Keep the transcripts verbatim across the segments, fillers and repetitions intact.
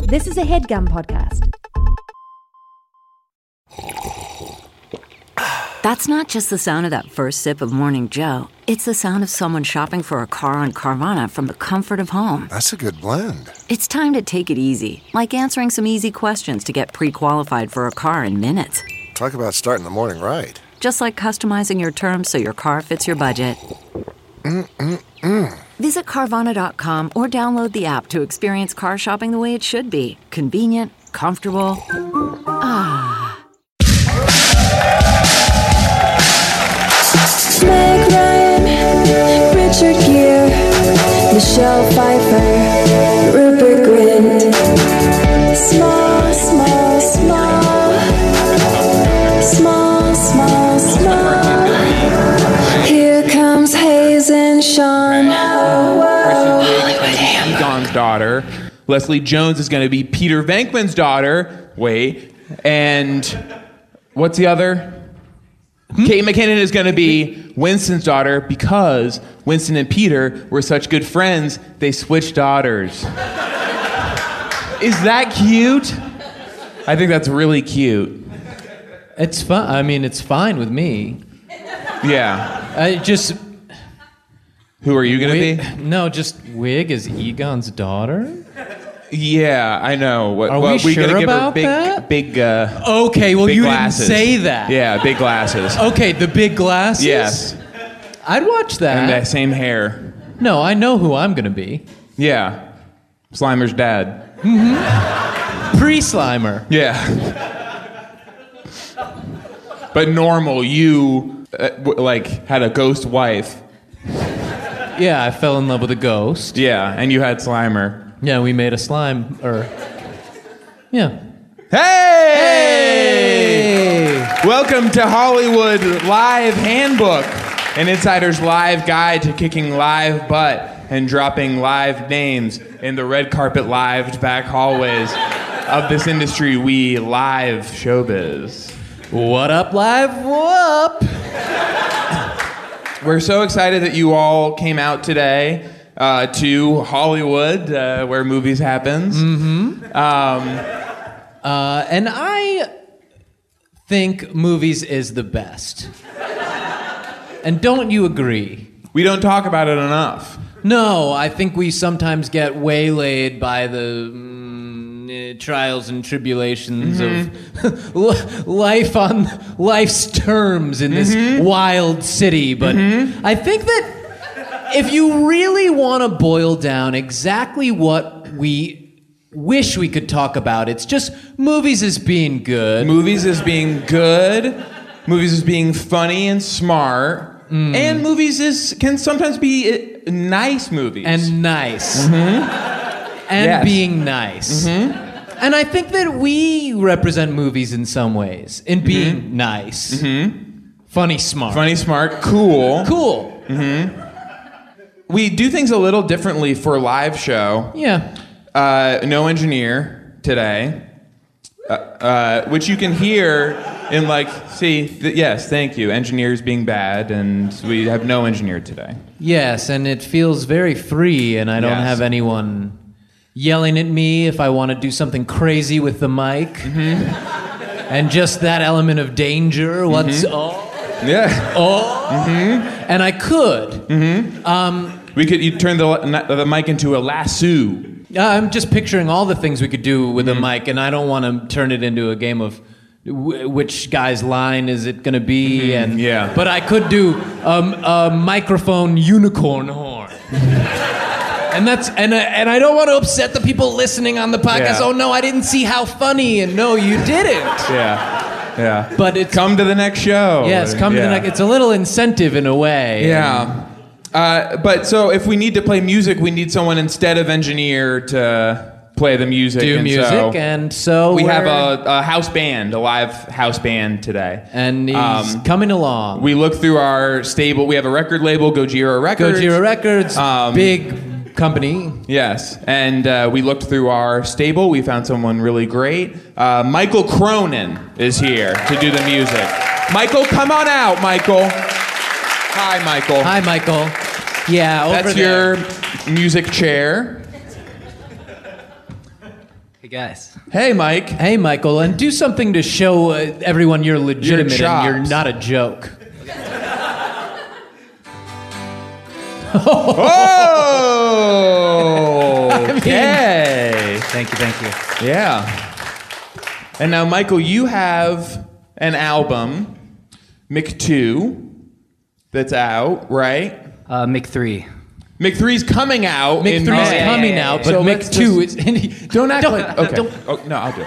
This is a HeadGum podcast. That's not just the sound of that first sip of Morning Joe. It's the sound of someone shopping for a car on Carvana from the comfort of home. That's a good blend. It's time to take it easy, like answering some easy questions to get pre-qualified for a car in minutes. Talk about starting the morning right. Just like customizing your terms so your car fits your budget. Mm-mm-mm. Visit Carvana dot com or download the app to experience car shopping the way it should be. Convenient, comfortable. Ah. Meg Ryan, Richard Gere, Michelle Pfeiffer, Rupert Grint. Small, small, small. Small, small, small. Here comes Hayes and Sean. Oh, Kristen Egon's daughter. Leslie Jones is going to be Peter Venkman's daughter. Wait. And what's the other? Hmm? Kate McKinnon is going to be Winston's daughter because Winston and Peter were such good friends, they switched daughters. Is that cute? I think that's really cute. It's fun. I mean, it's fine with me. Yeah. I just... Who are you going to Wig, be? No, just Wig is Egon's daughter? Yeah, I know. What, Are well, we we sure gonna give about her big, that? big, uh, Okay, well, big you glasses. didn't say that. Yeah, big glasses. Okay, the big glasses? Yes. I'd watch that. And that same hair. No, I know who I'm going to be. Yeah. Slimer's dad. Mm-hmm. Pre-Slimer. Yeah. But normal, you, uh, w- like, had a ghost wife. Yeah, I fell in love with a ghost. Yeah, and you had Slimer. Yeah, we made a slime, or... Yeah. Hey! Hey! Welcome to Hollywood Live Handbook, an insider's live guide to kicking live butt and dropping live names in the red carpet lived back hallways of this industry we live showbiz. What up, live? What up? We're so excited that you all came out today uh, to Hollywood, uh, where movies happens. Mm-hmm. Um, uh, and I think movies is the best. And don't you agree? we don't talk about it enough. No, I think we sometimes get waylaid by the mm, uh, trials and tribulations Mm-hmm. of life on life's terms in this Mm-hmm. wild city. But Mm-hmm. I think that if you really want to boil down exactly what we wish we could talk about, it's just movies as being good. Movies as being good, movies as being funny and smart, Mm. and movies is can sometimes be uh, nice movies. And nice. Mhm. And Yes. being nice. Mhm. And I think that we represent movies in some ways, in being nice. Mhm. Funny, smart. Funny, smart, cool. Cool. Mhm. We do things a little differently for a live show. Yeah. Uh, no engineer today, uh, uh, which you can hear in like, see, th- yes, thank you. Engineers being bad, and we have no engineer today. Yes, and it feels very free, and I don't Yes. have anyone yelling at me if I want to do something crazy with the mic. Mm-hmm. And just that element of danger. What's oh, Yeah. oh, Mm-hmm. and I could. Mm-hmm. Um, We could you turn the the mic into a lasso. I'm just picturing all the things we could do with a mic, and I don't want to turn it into a game of w- which guy's line is it going to be. Mhm, And yeah. But I could do um, a microphone unicorn horn. And that's and I, and I don't want to upset the people listening on the podcast. Yeah. Oh no, I didn't see how funny, and no, you didn't. Yeah, yeah. But it's come to the next show. Yes, come to the Yeah. next. It's a little incentive in a way. Yeah. Uh, but so if we need to play music, we need someone instead of engineer to play the music. Do and music, so and so we we're- have a, a house band, a live house band today. and he's Um, coming along. We look through our stable. We have a record label, Gojira Records. Gojira Records, Um, big company. Yes, and uh, we looked through our stable. We found someone really great. Uh, Michael Cronin is here to do the music. Michael, come on out, Michael. Hi, Michael. Hi, Michael. Yeah, over That's there. your music chair. Hey, guys. Hey, Mike. Hey, Michael, and do something to show uh, everyone you're legitimate Your and you're chops. not a joke. Oh, I mean- okay. Thank you, thank you. Yeah. And now, Michael, you have an album, Mick two, that's out, right? Uh, Mick three. Mick three's coming out Mick in three's May. coming yeah, out, yeah, but yeah. Mick So two let's is... Don't act Don't- like... Okay. don't- Oh, no, I'll do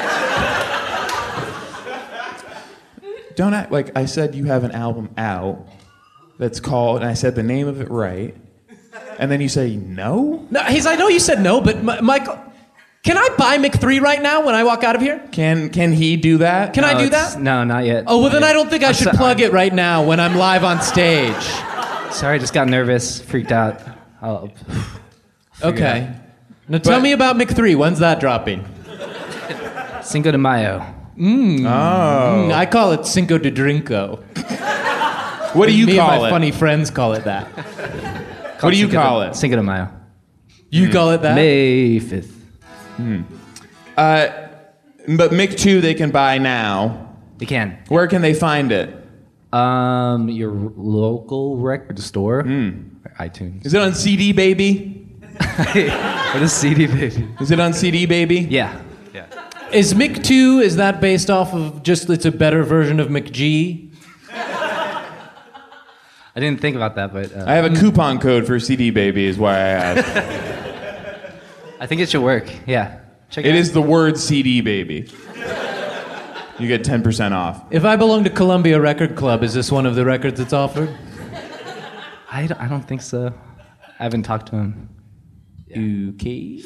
it. Don't act like I said you have an album out that's called, and I said the name of it right, and then you say no? No, he's. I know you said no, but M- Michael, can I buy Mick three right now when I walk out of here? Can can he do that? Can I No, do it's- that? No, not yet. Oh, well, then I don't think I I'm should so- plug it right now when I'm live on stage. Sorry, I just got nervous, freaked out. I'll, Okay. Now tell But- me about Mick three. When's that dropping? Cinco de Mayo. Mm, I call it Cinco de Drinko. What do you Me call and my it? funny friends call it that. What do you Cinco call de, it? Cinco de Mayo. You call it that? May fifth. Uh, but Mick two they can buy now. You can. Where can they find it? Um, your local record store. iTunes. Is it on C D, baby? What is C D, baby? Is it on C D, baby? Yeah. Yeah. Is Mick two, is that based off of just it's a better version of McG? I didn't think about that, but uh, I have a coupon code for C D, baby, is why I asked. I think it should work. Yeah. Check it, It out. is the word C D, baby. You get ten percent off. If I belong to Columbia Record Club, is this one of the records that's offered? I don't, I don't think so. I haven't talked to him. Okay.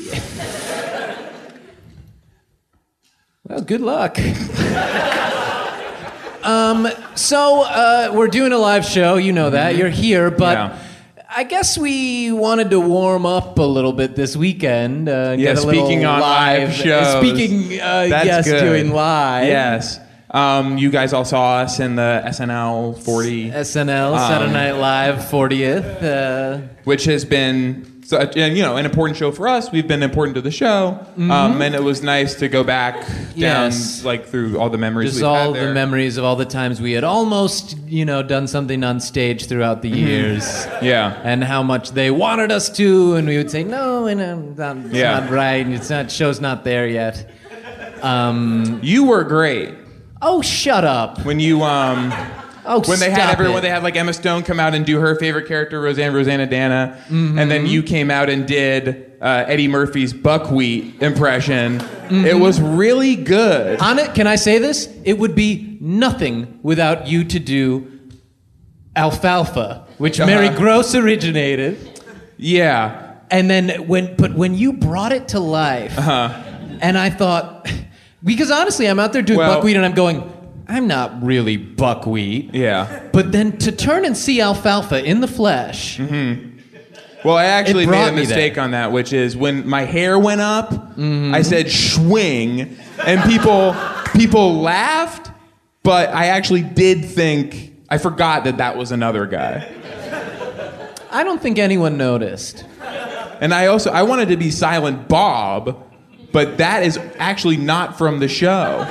Well, good luck. um, so uh, we're doing a live show. You know that. You're here, but Yeah. I guess we wanted to warm up a little bit this weekend. Uh, Yeah, get a little speaking on live shows. Speaking, uh, That's yes, good. doing live. Yes. Um, you guys all saw us in the S N L forty, S N L, Saturday Night Live fortieth. Uh, which has been such, and, you know, an important show for us. We've been important to the show, um, and it was nice to go back down, Yes. like through all the memories. Just we've all had there. the memories of all the times we had almost, you know, done something on stage throughout the years. Yeah. And how much they wanted us to, and we would say, no, and it's not, it's Yeah. not right, and it's not, show's not there yet. Um, You were great oh, shut up. when you um. Oh, When they stop had everyone, it. they had like Emma Stone come out and do her favorite character, Roseanne, Rosanna Dana, and then you came out and did uh, Eddie Murphy's buckwheat impression. It was really good. On it, can I say this? It would be nothing without you to do Alfalfa, which Mary Uh-huh. Gross originated. Yeah, And then when, but when you brought it to life, and I thought, because honestly, I'm out there doing Well- buckwheat, and I'm going, I'm not really buckwheat. yeah. But then to turn and see alfalfa in the flesh, Well, I actually It made brought a me mistake there. on that, which is when my hair went up, I said schwing, and people people laughed, but I actually did think I forgot that that was another guy. I don't think anyone noticed. And I also I wanted to be Silent Bob, but that is actually not from the show.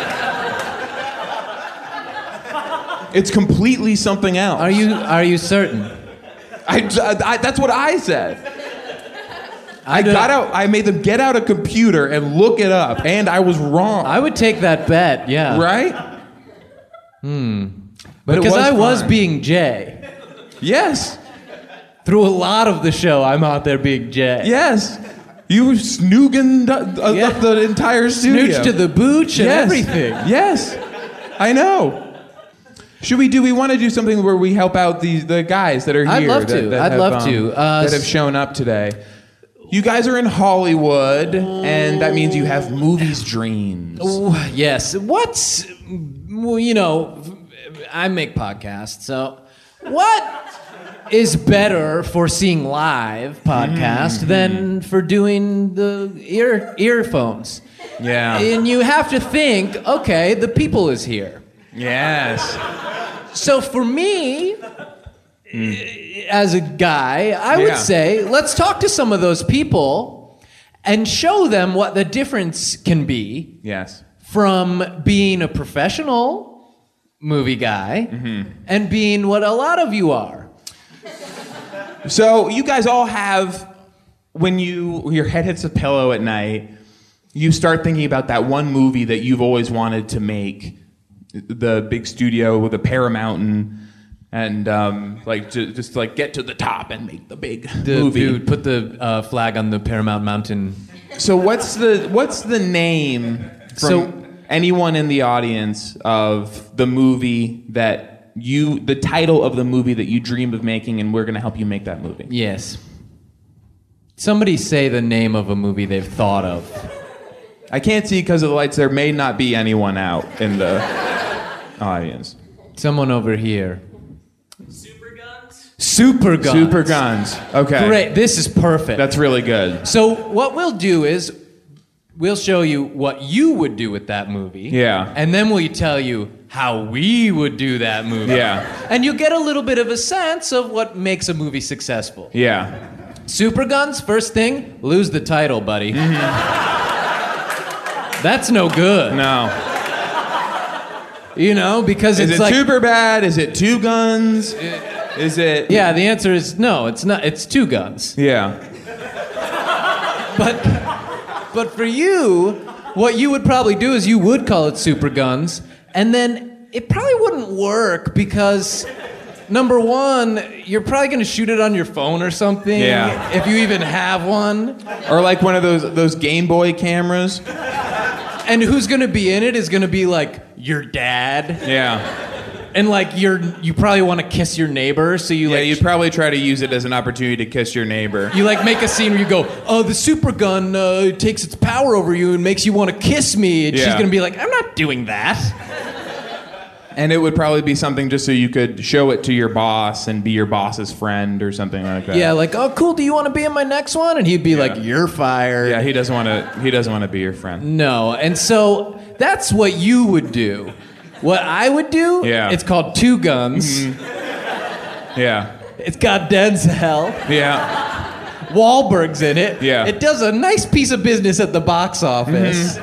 It's completely something else. Are you are you certain? I, I- that's what I said. I don't- got out. I made them get out a computer and look it up, and I was wrong. I would take that bet, yeah. right? Hmm. But Because it was I was fun. being Jay. Yes. Through a lot of the show, I'm out there being Jay. Yes. You were snooging uh, Yeah. up the entire studio. Snooch to the booch and Yes. everything. Yes. I know. Should we do? We want to do something where we help out these the guys that are here. I'd love that- to. that I'd have, love um, to. Uh, that have shown up today. You guys are in Hollywood, and that means you have movies dreams. Ooh, yes. What's, well, you know, I make podcasts, so what is better for seeing live podcast Mm-hmm. than for doing the ear earphones? Yeah. And you have to think, okay, the people is here. Yes. So for me, as a guy, I Yeah. would say, let's talk to some of those people and show them what the difference can be Yes. from being a professional movie guy Mm-hmm. and being what a lot of you are. So you guys all have, when you your head hits a pillow at night, you start thinking about that one movie that you've always wanted to make, the big studio with a Paramount and, and um, like ju- just like get to the top and make the big The movie. dude put the uh, flag on the Paramount Mountain. So what's the what's the name from So- anyone in the audience of the movie that you, the title of the movie that you dreamed of making, and we're going to help you make that movie? Yes. Somebody say the name of a movie they've thought of. I can't see because of the lights. There may not be anyone out in the audience. Someone over here. Super Guns? Super Guns. Super Guns. Okay. Great. This is perfect. That's really good. So what we'll do is we'll show you what you would do with that movie. Yeah. And then we'll tell you how we would do that movie. Yeah. And you'll get a little bit of a sense of what makes a movie successful. Yeah. Super Guns, first thing, lose the title, buddy. That's no good. No. You know, because Is it's it like... super bad? Is it two guns? Is it? Yeah, the answer is no, it's not. It's two guns. Yeah. But but for you, what you would probably do is you would call it Super Guns, and then it probably wouldn't work because number one, you're probably gonna shoot it on your phone or something. Yeah. If you even have one. Or like one of those those Game Boy cameras. And who's gonna be in it is gonna be like your dad. Yeah. And like you're you probably want to kiss your neighbor, so you Yeah, like you'd probably try to use it as an opportunity to kiss your neighbor. You like make a scene where you go, oh, the super gun uh, takes its power over you and makes you want to kiss me. And she's Yeah. gonna be like, I'm not doing that. And it would probably be something just so you could show it to your boss and be your boss's friend or something like that. Yeah, like, oh, cool. Do you want to be in my next one? And he'd be like, you're fired. Yeah, he doesn't want to. He doesn't want to be your friend. No, and so that's what you would do. What I would do? Yeah. It's called Two Guns. Yeah. It's got Denzel. Yeah. Wahlberg's in it. Yeah. It does a nice piece of business at the box office.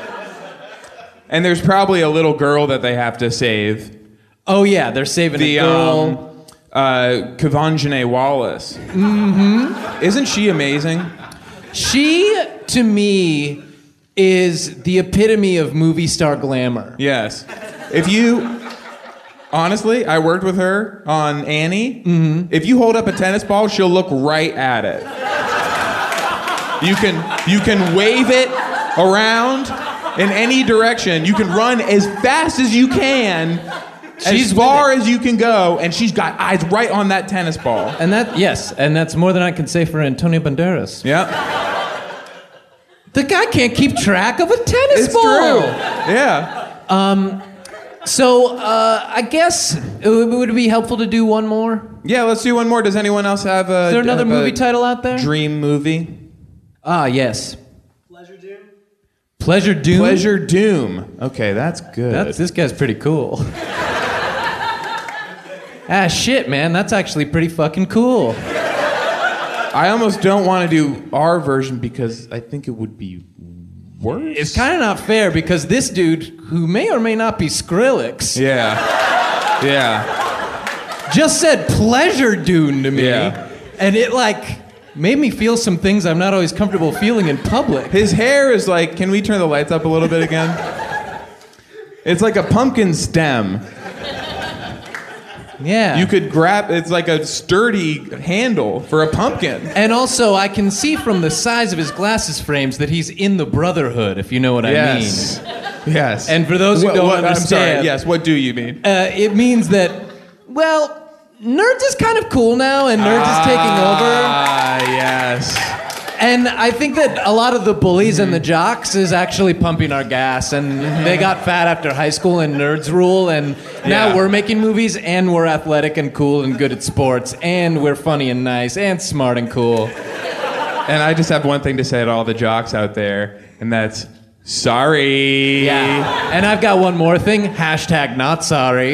And there's probably a little girl that they have to save. Oh yeah, they're saving The a girl. um, uh, Kavanjane Wallace. Mm-hmm. Isn't she amazing? She, to me, is the epitome of movie star glamour. Yes. If you, honestly, I worked with her on Annie. Mm-hmm. If you hold up a tennis ball, she'll look right at it. You can you can wave it around in any direction. You can run as fast as you can, She's as far as you can go, and she's got eyes right on that tennis ball. And that, yes, and that's more than I can say for Antonio Banderas. Yeah. The guy can't keep track of a tennis It's ball. true. Yeah. So uh, I guess it would would it be helpful to do one more? Yeah, let's do one more. Does anyone else have a Is there another have a movie title out there? dream movie? Ah, yes. Pleasure Doom. Pleasure Doom. Pleasure Doom. Okay, that's good. That's, this guy's pretty cool. Ah, shit, man. That's actually pretty fucking cool. I almost don't want to do our version because I think it would be worse. It's kind of not fair because this dude, who may or may not be Skrillex, Yeah. Yeah. just said Pleasure Dune to me. Yeah. And it, like, made me feel some things I'm not always comfortable feeling in public. His hair is like, can we turn the lights up a little bit again? It's like a pumpkin stem. Yeah. You could grab, it's like a sturdy handle for a pumpkin. And also, I can see from the size of his glasses frames that he's in the Brotherhood, if you know what Yes. I mean. Yes. And for those who What- don't what- I'm sorry. understand- Yes, what do you mean? Uh, it means that, well, Nerds is kind of cool now, and Nerds is taking over. Ah, yes. And I think that a lot of the bullies and the jocks is actually pumping our gas, and they got fat after high school and Nerds rule, and now Yeah. we're making movies, and we're athletic and cool and good at sports, and we're funny and nice and smart and cool. And I just have one thing to say to all the jocks out there, and that's sorry. Yeah. And I've got one more thing. Hashtag not sorry.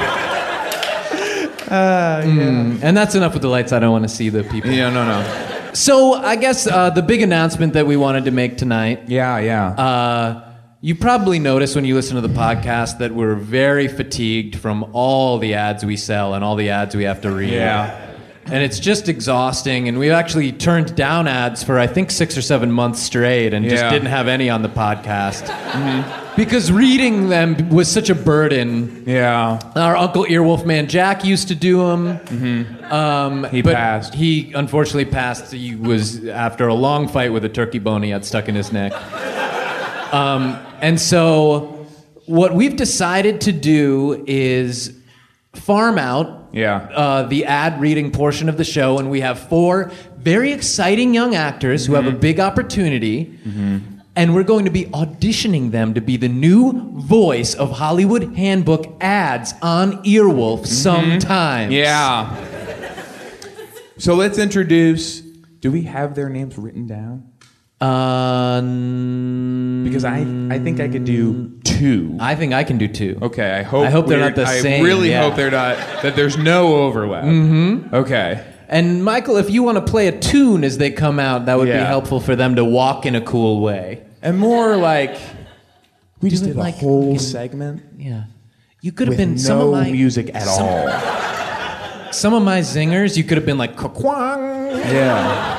Mm. And that's enough with the lights. I don't want to see the people. Yeah, no, no. So I guess uh, the big announcement that we wanted to make tonight. Yeah, yeah. Uh, you probably noticed when you listen to the podcast that we're very fatigued from all the ads we sell and all the ads we have to read. Yeah. And it's just exhausting. And we've actually turned down ads for, I think, six or seven months straight and just Yeah. didn't have any on the podcast. Mm-hmm. Because reading them was such a burden. Yeah. Our Uncle Earwolf Man Jack used to do them. Mm-hmm. Um, He but passed. He unfortunately passed. He was after a long fight with a turkey bone he had stuck in his neck. Um, and so what we've decided to do is farm out Yeah. uh, the ad reading portion of the show, and we have four very exciting young actors who have a big opportunity, and we're going to be auditioning them to be the new voice of Hollywood Handbook ads on Earwolf sometimes. Yeah. So let's introduce. Do we have their names written down? Uh, Because I, I think I could do two. I think I can do two. Okay, I hope. I hope they're we're- not the I same, really yeah. hope they're not. That there's no overlap. Mm-hmm. Okay. And Michael, if you want to play a tune as they come out, that would be Yeah. helpful for them to walk in a cool way. And more like we just it did a like whole fucking- segment Yeah. You could have with been no some of my music at some, all. Some of my zingers, you could have been like "Ka-kwang." Yeah.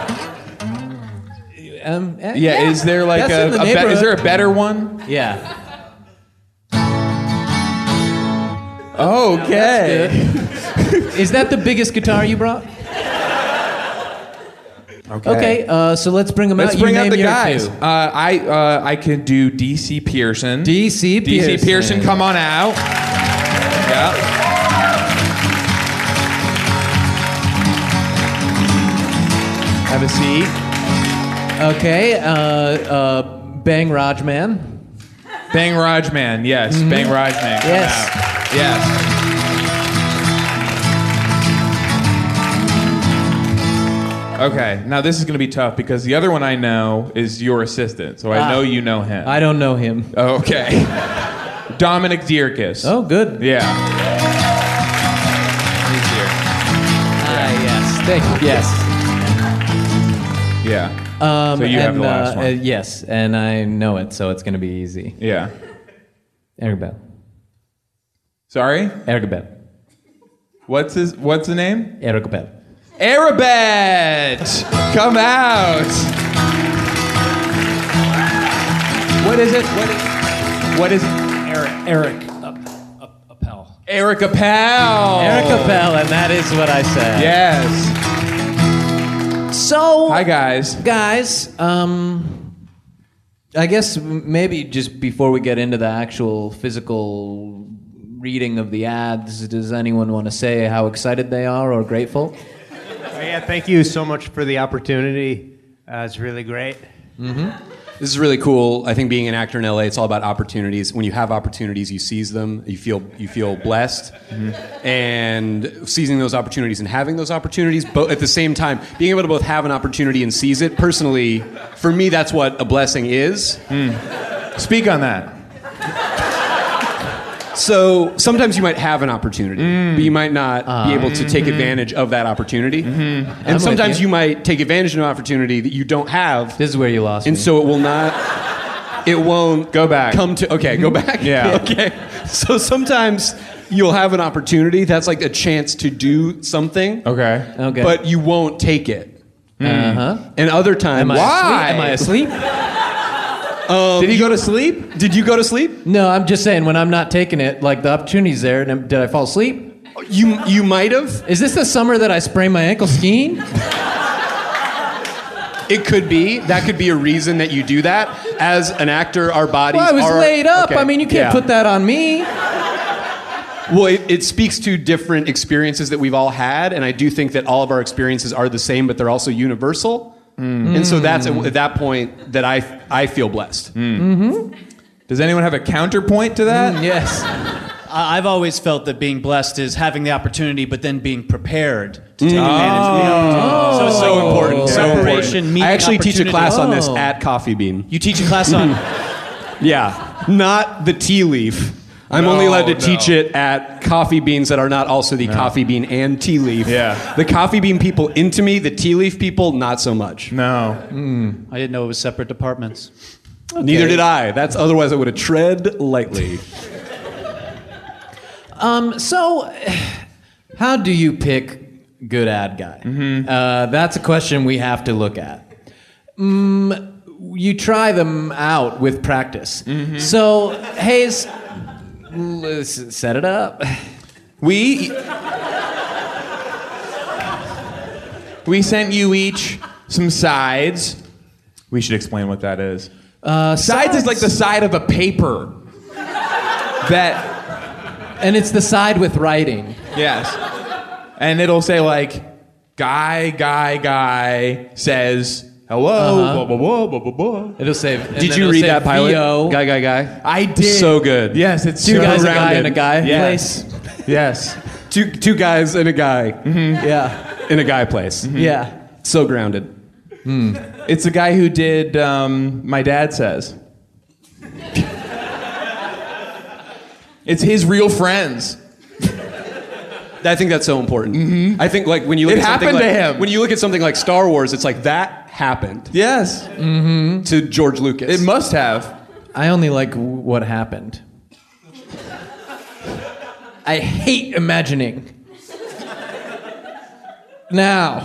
Um, eh, Yeah. Is there like That's a, in the a be- is neighborhood. there a better one? Yeah. Okay. Is that the biggest guitar you brought? Okay. Okay, uh, so let's bring them Let's out. bring you out name the your guys. two. Uh, I uh, I could do D C Pearson. D C D C Pearson. Pearson, come on out. Yeah. Have a seat. Okay, uh, uh, Bang Rajman. Bang Rajman, yes. Bang Rajman, come Yes. out. Yes. Okay, now this is going to be tough because the other one I know is your assistant, so I Ah. know you know him. I don't know him. Okay. Dominic Dierkes. Oh, good. Yeah. He's here. Ah, yes. Thank you. Yes. Yeah. Um, So you and, have the last uh, one. uh, yes, and I know it, so it's going to be easy. Yeah. Ergabel. Sorry? Ergabel. What's his what's the name? Ergabel. Arabet! Come out! What is it? What is, what is it? Eric, Eric Appel. Eric Appel! Eric Appel, and that is what I said. Yes. So, Hi, guys. guys, um, I guess m- maybe just before we get into the actual physical reading of the ads, does anyone want to say how excited they are or grateful? Oh, yeah, thank you so much for the opportunity. Uh, it's really great. This is really cool. I think being an actor in L A, it's all about opportunities. When you have opportunities, you seize them. You feel you feel blessed, and seizing those opportunities and having those opportunities, but at the same time, being able to both have an opportunity and seize it. Personally, for me, that's what a blessing is. Speak on that. So sometimes you might have an opportunity, but you might not be able to take advantage of that opportunity. I'm And with sometimes you. you might take advantage of an opportunity that you don't have. This is where you lost And me. so it will not, it won't Go back. come to, okay, go back. Yeah. Okay. So sometimes you'll have an opportunity that's like a chance to do something, Okay. Okay. but you won't take it. uh-huh. And other times, Am I Why? asleep? Am I asleep? Did he go to sleep? Did you go to sleep? No, I'm just saying when I'm not taking it, like the opportunity's there, and I'm- did I fall asleep? You you might have. Is this the summer that I sprained my ankle skiing? It could be. That could be a reason that you do that. As an actor, our bodies Well, I was are laid up. okay, I mean, you can't yeah. put that on me. Well, it, it speaks to different experiences that we've all had, and I do think that all of our experiences are the same, but they're also universal. And so that's at, at that point that I I feel blessed. Does anyone have a counterpoint to that? Yes. I- I've always felt that being blessed is having the opportunity, but then being prepared to take advantage of the opportunity. So it's so important. So important. Preparation, meeting I actually teach a opportunity. class on this Oh. at Coffee Bean. You teach a class on. Yeah, not the tea leaf. I'm No, only allowed to no. teach it at coffee beans that are not also the coffee bean and tea leaf. Yeah. The coffee bean people into me, the tea leaf people, not so much. No. I didn't know it was separate departments. Neither did I. That's otherwise I would have tread lightly. Um, so, how do you pick good ad guy? Mm-hmm. Uh, that's a question we have to look at. Mm, you try them out with practice. Mm-hmm. So, Hayes, let's set it up. We we sent you each some sides. We should explain what that is. Uh, Sides is like the side of a paper. That and it's the side with writing. yes, and it'll say like, guy, guy, guy says hello. Uh-huh. Blah blah blah blah blah blah. It'll say. and Did then you it'll read say that pilot? Theo. Guy, guy, guy. I did. So good. Yes, it's Two so guys, a guy, rounded. and a guy Yes. place. Yes. Two two guys and a guy Yeah, in a guy place. yeah. So grounded. It's the guy who did um, My Dad Says. It's his real friends. I think that's so important. I think like when you look It at something happened like, to him. when you look at something like Star Wars, it's like that happened Yes. to George Lucas. It must have. I only like w- what happened. I hate imagining. Now,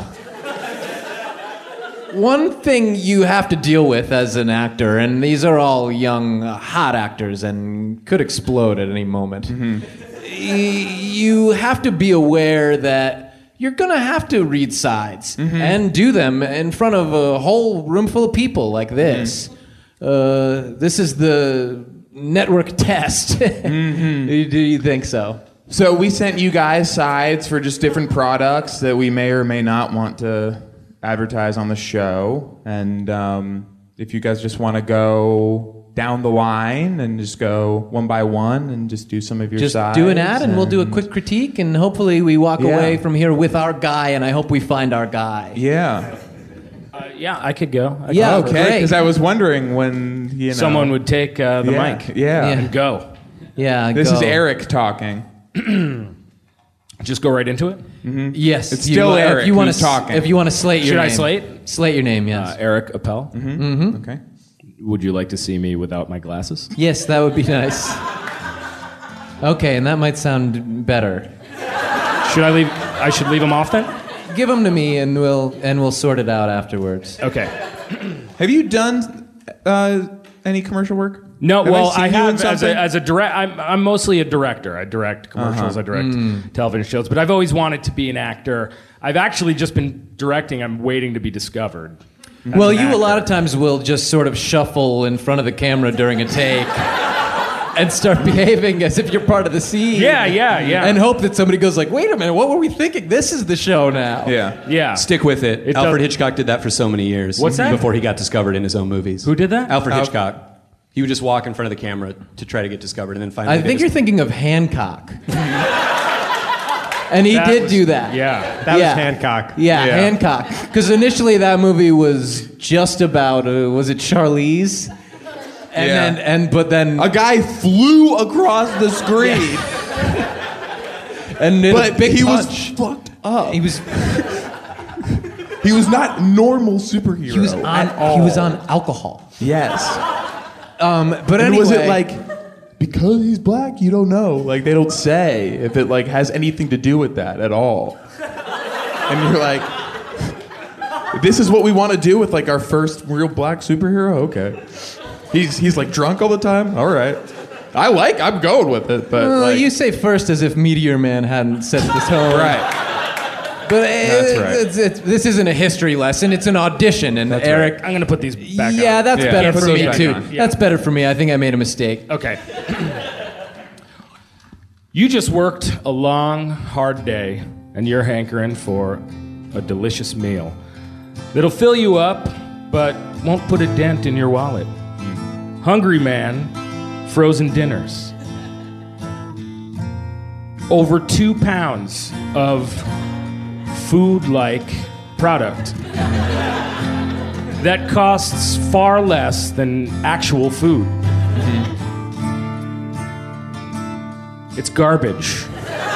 one thing you have to deal with as an actor, and these are all young, uh, hot actors and could explode at any moment, y- you have to be aware that you're gonna have to read sides and do them in front of a whole room full of people like this. Uh, this is the network test. Do you think so? So we sent you guys sides for just different products that we may or may not want to advertise on the show. And um, if you guys just want to go down the line and just go one by one and just do some of your Just sides. do an ad and we'll do a quick critique, and hopefully we walk Yeah. away from here with our guy, and I hope we find our guy. Yeah. Uh, yeah, I could go. I could Yeah, go. Okay, great. because I was wondering when, you know. Someone would take uh, the Yeah, mic yeah. and go. Yeah, This go. is Eric talking. Just go right into it. Yes, It's you- still if Eric you wanna who's s- talking. If you want to slate your Should I name. slate? Slate your name, yes. Uh, Eric Appel. Okay. Would you like to see me without my glasses? Yes, that would be nice. Okay, and that might sound better. Should I leave? I should leave them off then. Give them to me, and we'll and we'll sort it out afterwards. Okay. Have you done uh, any commercial work? No, Have well, I seen I, you in have as something? a, as a direct. I'm, I'm mostly a director. I direct commercials. I direct television shows. But I've always wanted to be an actor. I've actually just been directing. I'm waiting to be discovered. as Well, an you a lot actor. of times will just sort of shuffle in front of the camera during a take and start behaving as if you're part of the scene. Yeah, yeah, yeah. And hope that somebody goes like, "Wait a minute, what were we thinking? This is the show now." Yeah. Yeah. Stick with it. It Alfred does- Hitchcock did that for so many years. What's that? Before he got discovered in his own movies. Who did that? Alfred Al- Hitchcock. He would just walk in front of the camera to try to get discovered, and then finally. I did think his- you're thinking of Hancock. And he That did was- do that. Yeah. That Yeah. was Hancock. Yeah, Yeah. Hancock. Because initially that movie was just about uh, was it Charlize? And Yeah. then and but then A guy flew across the screen, and did a but big he was punch. fucked up. He was He was not normal superhero he was on at all. he was on alcohol. Yes. Um, but And anyway, was it like because he's black? You don't know. Like they don't say if it like has anything to do with that at all. And you're like, this is what we want to do with like our first real black superhero. Okay. He's he's like drunk all the time. All right. I like. I'm going with it. But Well, like, you say first as if Meteor Man hadn't set the tone. right. But uh, That's right. it's, it's, this isn't a history lesson. It's an audition, and That's Eric. I'm gonna put these back yeah, on. that's Yeah, better put for those me back too. on. Yeah. That's better for me. I think I made a mistake. Okay. You just worked a long, hard day, and you're hankering for a delicious meal that'll fill you up, but won't put a dent in your wallet. Hungry Man, frozen dinners. Over two pounds of food-like product that costs far less than actual food. It's garbage.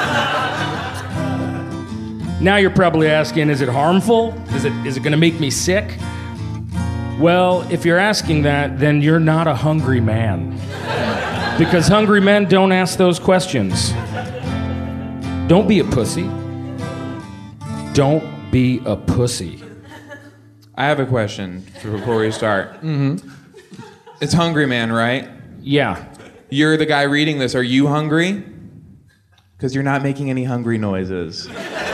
Now you're probably asking, is it harmful? Is it is it going to make me sick? Well, if you're asking that, then you're not a hungry man. Because hungry men don't ask those questions. Don't be a pussy. Don't be a pussy. I have a question before we start. Mm-hmm. It's Hungry Man, right? Yeah. You're the guy reading this. Are you hungry? Because you're not making any hungry noises.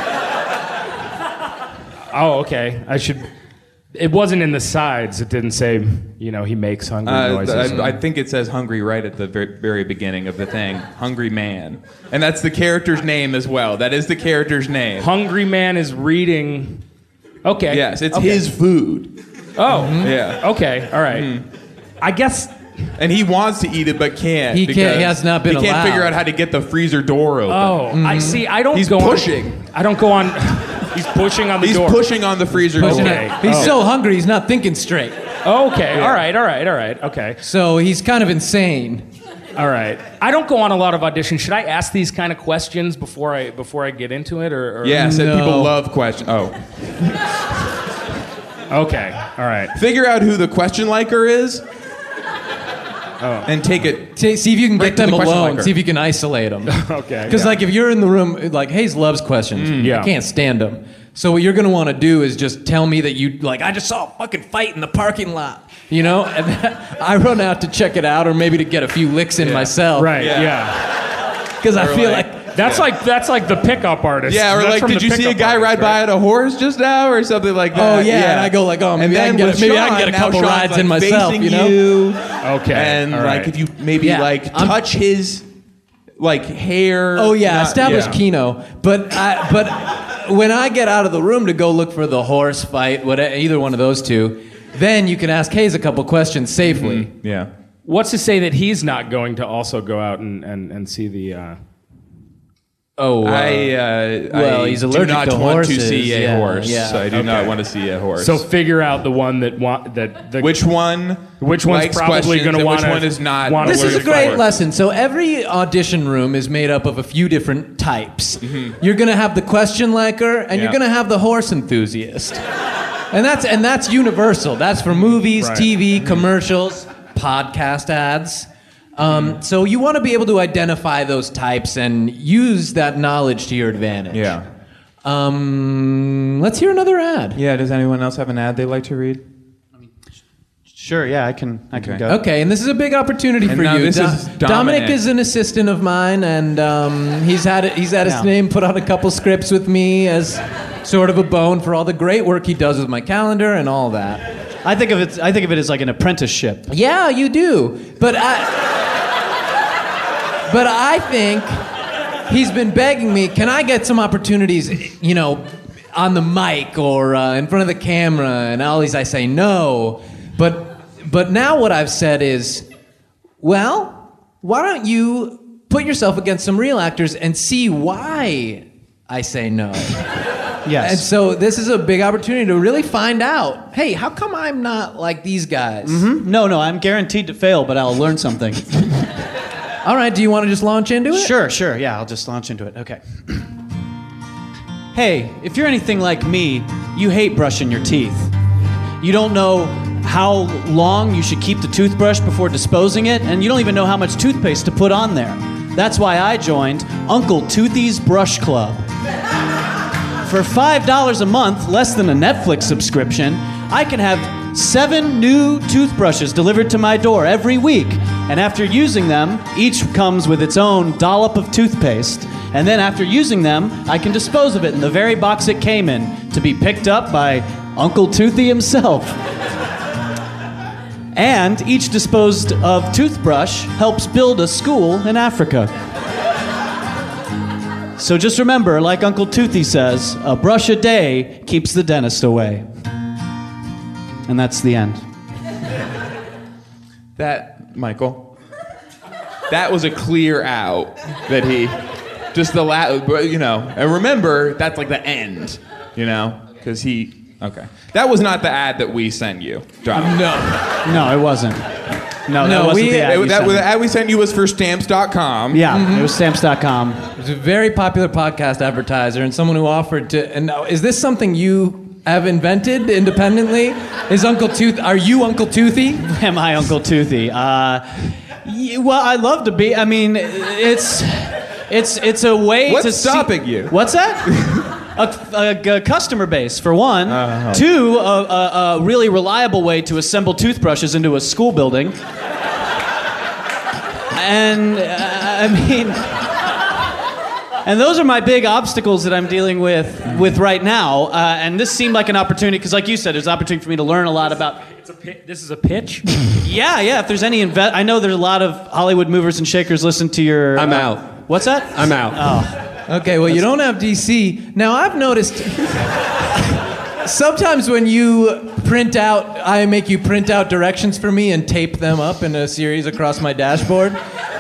Oh, okay. I should... It wasn't in the sides. It didn't say, you know, he makes hungry Uh, noises. I, I think it says hungry right at the very, very beginning of the thing. Hungry Man. And that's the character's name as well. That is the character's name. Hungry Man is reading... Okay. Yes, it's okay. his food. Oh. Yeah. Okay, all right. Mm. I guess... And he wants to eat it but can't. He can't- because he has not been He can't allowed. figure out how to get the freezer door open. Oh, I see. I don't He's go pushing. on... I don't go on... He's pushing on the He's door. pushing on the freezer Pushing door. it. He's Oh. so hungry, he's not thinking straight. Okay, all right, all right, all right, okay. So he's kind of insane. All right. I don't go on a lot of auditions. Should I ask these kind of questions before I before I get into it, or? or... Yes, and No. people love questions. Oh. Okay, all right. Figure out who the question liker is. Oh. And take it. See, see if you can Right get to them the question alone. liker. See if you can isolate them. Okay. Because yeah. like if you're in the room, like Hayes loves questions. yeah. I can't stand them. So what you're gonna want to do is just tell me that you like. I just saw a fucking fight in the parking lot. You know, and I run out to check it out, or maybe to get a few licks in Yeah. myself. Right, Yeah. yeah. Because I Or feel like- like. That's like that's like the pickup artist. Yeah, or That's like, from did the you see a pickup guy artist, ride by right? on a horse just now, or something like Oh that? yeah, and I go like, oh, maybe I can then get with maybe I can Sean, get a now couple Sean's, rides like, in myself. facing You know. you, Okay. and all like right. if you maybe Yeah, like I'm- touch his like hair. Oh yeah, not- established yeah. Kino. But I, but when I get out of the room to go look for the horse fight, whatever, either one of those two, then you can ask Hayes a couple questions safely. Mm-hmm. Yeah. What's to say that he's not going to also go out and, and, and see the... Uh... Oh, uh, I uh, well, I he's do allergic not to want horses, to see a yeah, horse. yeah. So I do Okay. not want to see a horse. So figure out the one that want that the which one? Which one's likes probably questions gonna and wanna- Which one is not? wanna This is a allergic to great horse. lesson. So every audition room is made up of a few different types. You're gonna have the question liker, and Mm-hmm. Yeah. you're gonna have the horse enthusiast. And that's and that's universal. That's for movies, Right. T V, commercials, podcast ads. Um, so you want to be able to identify those types and use that knowledge to your advantage. Yeah. Um, let's hear another ad. Yeah. Does anyone else have an ad they'd like to read? Sure, yeah, I can. I can Okay. go. Okay, and this is a big opportunity And for now you. this Do- is Dominic Dominic. is an assistant of mine, and um, he's had he's had his Yeah. name put on a couple scripts with me as sort of a bone for all the great work he does with my calendar and all that. I think of it. I think of it as like an apprenticeship. Yeah, you do, but I but I think he's been begging me. Can I get some opportunities? You know, on the mic or uh, in front of the camera, and always I say no. But but now what I've said is, well, why don't you put yourself against some real actors and see why I say no? Yes. And so this is a big opportunity to really find out, hey, how come I'm not like these guys? No, no, I'm guaranteed to fail, but I'll learn something. All right, do you want to just launch into it? Sure, sure. Yeah, I'll just launch into it. Okay. Hey, if you're anything like me, you hate brushing your teeth. You don't know how long you should keep the toothbrush before disposing it, and you don't even know how much toothpaste to put on there. That's why I joined Uncle Toothy's Brush Club. For five dollars a month, less than a Netflix subscription, I can have seven new toothbrushes delivered to my door every week. And after using them, each comes with its own dollop of toothpaste. And then after using them, I can dispose of it in the very box it came in to be picked up by Uncle Toothy himself. And each disposed of toothbrush helps build a school in Africa. So just remember, like Uncle Toothy says, a brush a day keeps the dentist away. And that's the end. That, Michael, that was a clear out that he, just the last, you know, and remember, that's like the end, you know, because he, okay. That was not the ad that we sent you, John. No. No, it wasn't. No, that No, wasn't we- the ad. It- you that, sent the me. ad we sent you was for stamps dot com. Yeah, it was stamps dot com. It's a very popular podcast advertiser and someone who offered to. And now, is this something you have invented independently? Is Uncle Tooth? Are you Uncle Toothy? Am I Uncle Toothy? Uh, y- well, I love to be. I mean, it's it's it's a way What's to stopping see, you? What's that? A, a- a customer base for one. Uh-huh. Two, a, a, a really reliable way to assemble toothbrushes into a school building. And uh, I mean, and those are my big obstacles that I'm dealing with with right now. Uh, and this seemed like an opportunity because, like you said, there's an opportunity for me to learn a lot about. It's a pi- this is a pitch? Yeah, yeah. If there's any invest, I know there's a lot of Hollywood movers and shakers listen to your. I'm uh, out. What's that? I'm out. Oh, Okay, well, you don't have D C. Now, I've noticed sometimes when you print out, I make you print out directions for me and tape them up in a series across my dashboard.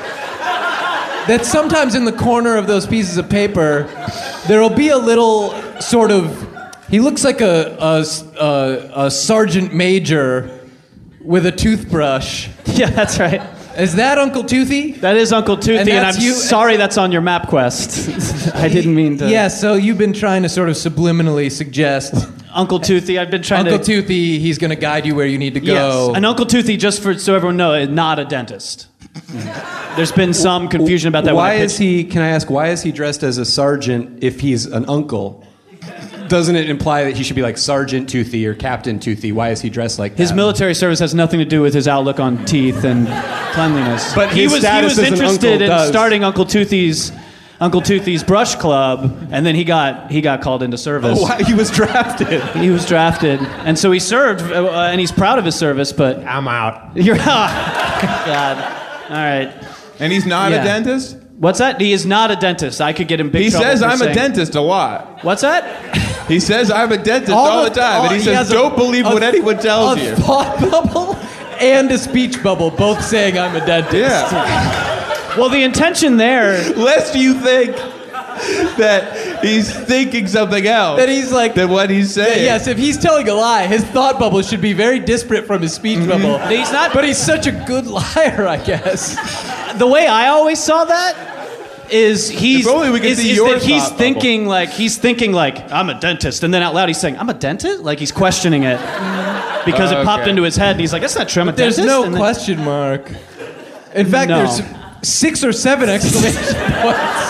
That sometimes in the corner of those pieces of paper, there'll be a little sort of. He looks like a, a, a, a sergeant major with a toothbrush. yeah, that's right. Is that Uncle Toothy? That is Uncle Toothy, And and, that's I'm you- sorry that's on your MapQuest. I didn't mean to. Yeah, so you've been trying to sort of subliminally suggest Uncle Toothy. I've been trying Uncle to. Toothy, he's going to guide you where you need to go. Yes, and Uncle Toothy, just for so everyone knows, is not a dentist. There's been some confusion about that. when Why I is pitched- he? Can I ask why is he dressed as a sergeant if he's an uncle? Doesn't it imply that he should be like Sergeant Toothy or Captain Toothy? Why is he dressed like that? His military service has nothing to do with his outlook on teeth and cleanliness. But he his was he status was as an interested uncle in does. starting Uncle Toothy's Uncle Toothy's Brush Club, and then he got he got called into service. Oh, why- he was drafted. He was drafted, and so he served, uh, and he's proud of his service. But I'm out. you're God. All right. And he's not Yeah. a dentist? What's that? He is not a dentist. I could get him big He trouble says for I'm a saying- dentist a lot. What's that? He says I'm a dentist all, the time, all- and he, he says has a- don't believe a- what anyone tells a you. thought bubble and a speech bubble, both saying I'm a dentist. Yeah. Well, the intention there. Lest you think that he's thinking something else That he's like than what he's saying. Yes, if he's telling a lie, his thought bubble should be very disparate from his speech bubble. He's not. But he's such a good liar, I guess. The way I always saw that is he's If only we could is, see is your that he's thought bubble. thinking like he's thinking like I'm a dentist, and then out loud he's saying I'm a dentist, like he's questioning it because it popped Okay. into his head, and he's like that's not true. I'm a There's dentist. no And then- question mark. In fact, No. there's six or seven exclamation points.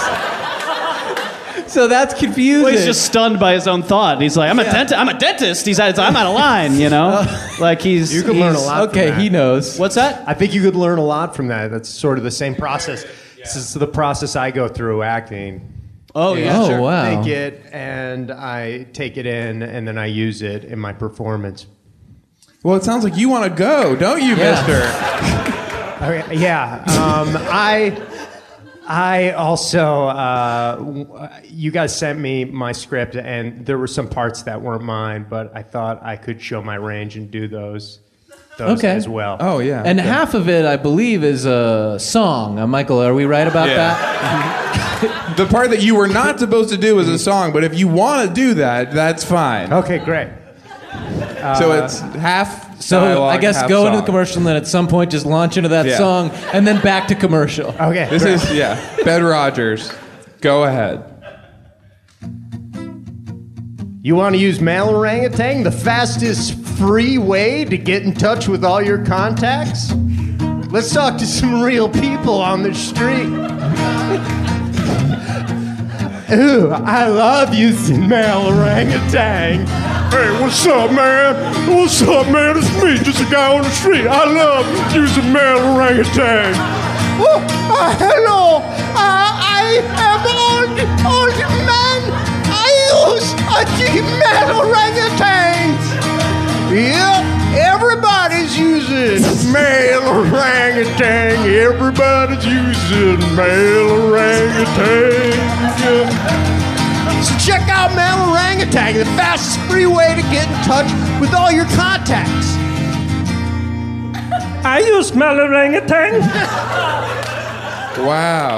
So that's confusing. Well, he's just stunned by his own thought. He's like I'm a dentist. I'm a dentist. He's I'm out of line, you know. Like he's You can learn a he's- lot. okay, from that. he knows. What's that? I think you could learn a lot from that. That's sort of the same process. This is the process I go through acting. Oh yeah. Oh, sure. wow. Think it, and I take it in, and then I use it in my performance. Well, it sounds like you want to go, don't you, Yeah. mister? Okay, yeah. Um, I, I also, uh, w- you guys sent me my script, and there were some parts that weren't mine, but I thought I could show my range and do those, those Okay. as well. Oh, yeah. And okay. half of it, I believe, is a song. Uh, Michael, are we right about Yeah. that? The part that you were not supposed to do is a song, but if you want to do that, that's fine. Okay, great. So it's half So dialogue, I guess half go into song. the commercial and then at some point just launch into that Yeah. song and then back to commercial. Okay, This great. is, yeah, Ben Rogers. Go ahead. You want to use Mail Orangutan, the fastest free way to get in touch with all your contacts? Let's talk to some real people on the street. Ooh, I love using Mail Orangutan. Hey, what's up, man? What's up, man? It's me, just a guy on the street. I love using Mail Orangutan. Oh, uh, hello. Uh, I am old, old man. I use a Mail Orangutans. Yep, everybody's using Mail Orangutan. Everybody's using Mail Orangutan. Yeah. So check out Mail Orangutan, the fastest free way to get in touch with all your contacts. I use Mail Orangutan. Wow.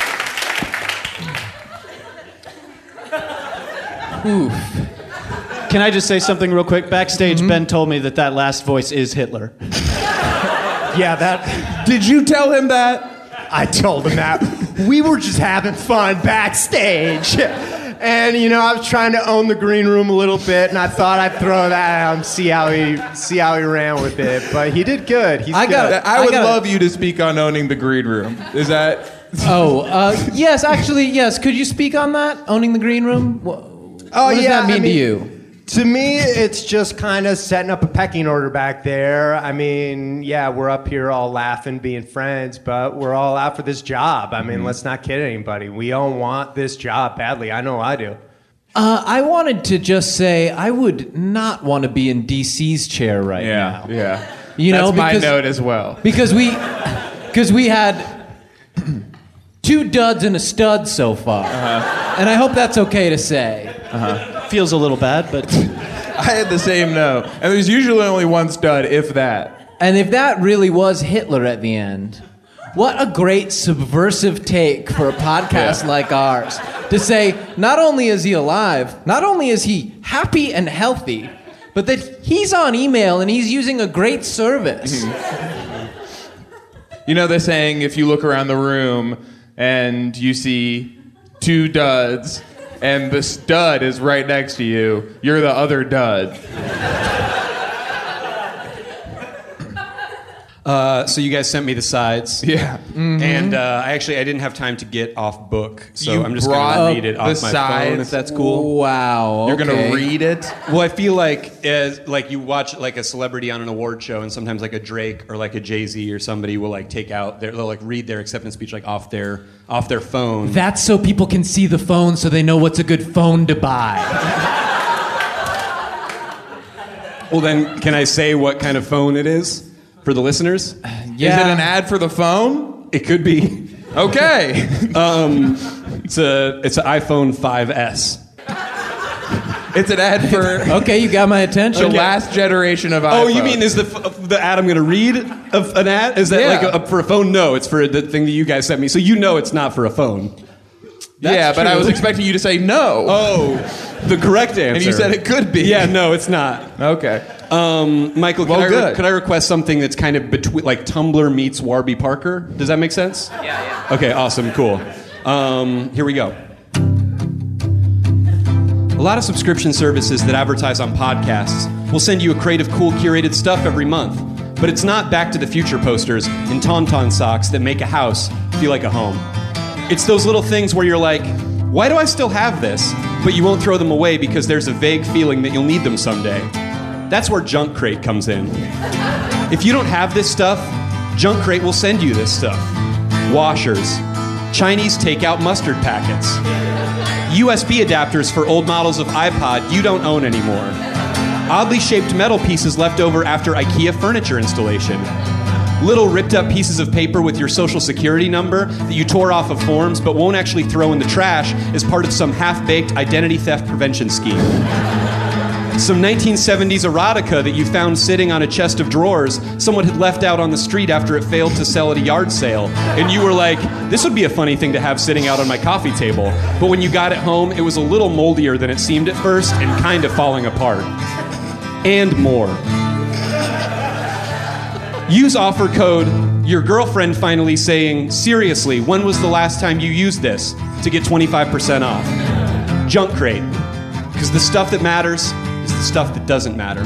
Oof. Can I just say something real quick? Backstage, mm-hmm. Ben told me that that last voice is Hitler. Yeah, that... Did you tell him that? I told him that. We were just having fun backstage. And, you know, I was trying to own the green room a little bit, and I thought I'd throw that at him, see how he see how he ran with it. But he did good. He's I good. Got, I would I gotta, love you to speak on owning the green room. Is that... Oh, uh, yes, actually, yes. Could you speak on that, owning the green room? What, oh, what does yeah, that mean I mean, to you? To me, it's just kind of setting up a pecking order back there. I mean, yeah, we're up here all laughing, being friends, but we're all out for this job. I mean, mm-hmm. let's not kid anybody. We all want this job badly. I know I do. Uh, I wanted to just say I would not want to be in D C's chair right yeah, now. Yeah, yeah. You That's know, my because, note as well. Because we, because we had two duds and a stud so far, uh-huh. and I hope that's okay to say. Uh-huh. Feels a little bad, but I had the same note. And there's usually only one stud, if that. And if that really was Hitler at the end, what a great subversive take for a podcast yeah. like ours. To say, not only is he alive, not only is he happy and healthy, but that he's on email and he's using a great service. Mm-hmm. You know the saying, if you look around the room and you see two duds, and the stud is right next to you, you're the other dud. Uh, so you guys sent me the sides. Yeah. Mm-hmm. And uh, I actually, I didn't have time to get off book, so you I'm just going to read it off my sides. phone, if that's cool. Wow. You're okay. going to read it? Well, I feel like as like you watch like a celebrity on an award show, and sometimes like a Drake or like a Jay-Z or somebody will like take out their, they'll like read their acceptance speech like off their off their phone. That's so people can see the phone, so they know what's a good phone to buy. Well, then, can I say what kind of phone it is for the listeners? Yeah. Is it an ad for the phone? It could be. Okay. um, it's a it's an iPhone five S. It's an ad for okay, you got my attention. the Okay. last generation of iPhone. Oh, you mean is the the ad I'm going to read of an ad? Is that Yeah. like a, for a phone? No, it's for the thing that you guys sent me. So you know it's not for a phone. That's yeah, but true. I was expecting you to say no. Oh, the correct answer. And you said it could be. Yeah, no, it's not. Okay. Um, Michael, could, Well, I re- good. could I request something that's kind of between, like Tumblr meets Warby Parker? Does that make sense? Yeah, yeah. Okay, awesome, cool. Um, here we go. A lot of subscription services that advertise on podcasts will send you a crate of cool curated stuff every month, but it's not Back to the Future posters and Tauntaun socks that make a house feel like a home. It's those little things where you're like, why do I still have this? But you won't throw them away because there's a vague feeling that you'll need them someday. That's where Junk Crate comes in. If you don't have this stuff, Junk Crate will send you this stuff. Washers, Chinese takeout mustard packets, U S B adapters for old models of iPod you don't own anymore, oddly shaped metal pieces left over after IKEA furniture installation, little ripped up pieces of paper with your social security number that you tore off of forms but won't actually throw in the trash as part of some half-baked identity theft prevention scheme. Some nineteen seventies erotica that you found sitting on a chest of drawers someone had left out on the street after it failed to sell at a yard sale. And you were like, this would be a funny thing to have sitting out on my coffee table. But when you got it home, it was a little moldier than it seemed at first and kind of falling apart. And more. Use offer code your girlfriend finally saying, seriously, when was the last time you used this, to get twenty-five percent off. Junk Crate. Because the stuff that matters is the stuff that doesn't matter.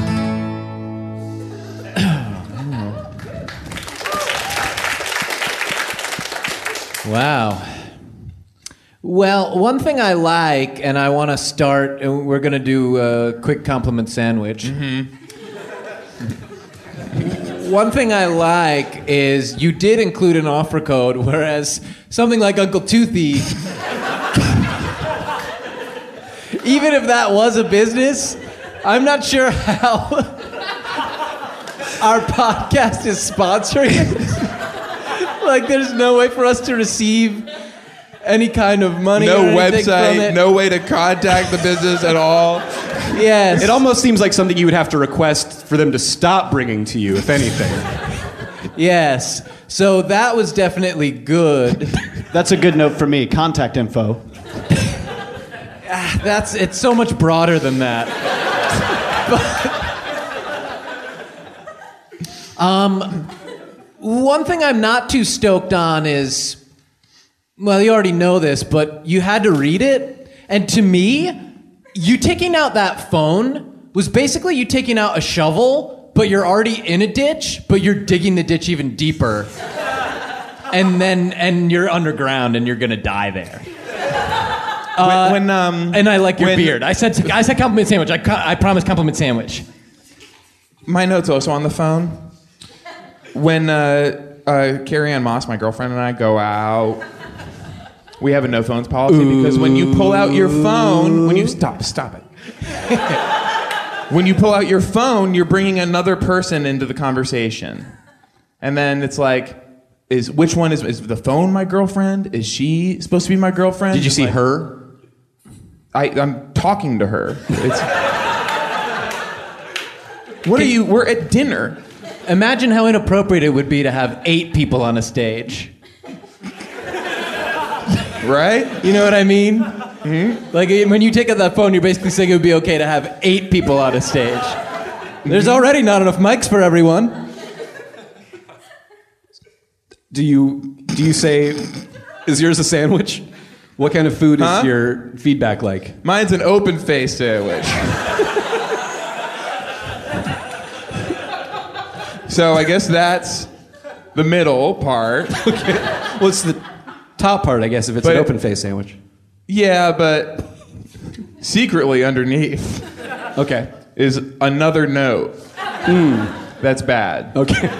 Wow. Well, one thing I like, and I want to start, and we're going to do a quick compliment sandwich. Mm-hmm. One thing I like is you did include an offer code, whereas something like Uncle Toothy, even if that was a business, I'm not sure how our podcast is sponsoring it. Like, there's no way for us to receive any kind of money no or anything from website, it. no way to contact the business at all. Yes. It almost seems like something you would have to request for them to stop bringing to you, if anything. Yes. So that was definitely good. That's a good note for me. Contact info. Ah, that's it's so much broader than that. Um, one thing I'm not too stoked on is, well, you already know this, but you had to read it. And to me, you taking out that phone was basically you taking out a shovel, but you're already in a ditch, but you're digging the ditch even deeper. And then, and you're underground and you're going to die there. Uh, when, when um, and I like your when- beard. I said, I said compliment sandwich. I, co- I promise compliment sandwich. My note's also on the phone. When uh, uh, Carrie Ann Moss, my girlfriend, and I go out, we have a no phones policy because when you pull out your phone, when you stop, stop it. When you pull out your phone, you're bringing another person into the conversation, and then it's like, is which one is is the phone my girlfriend? Is she supposed to be my girlfriend? Did you see Like, her? I, I'm talking to her. It's, what are you? We're at dinner. Imagine how inappropriate it would be to have eight people on a stage. Right? You know what I mean? Mm-hmm. Like when you take out that phone, you're basically saying it would be okay to have eight people on a stage. There's already not enough mics for everyone. Do you do you say, is yours a sandwich? What kind of food is Huh? your feedback like? Mine's an open face sandwich. So I guess that's the middle part. Okay. Well, it's the top part, I guess, if it's But- an open face sandwich. Yeah, but secretly underneath Okay. is another note. That's bad. Okay.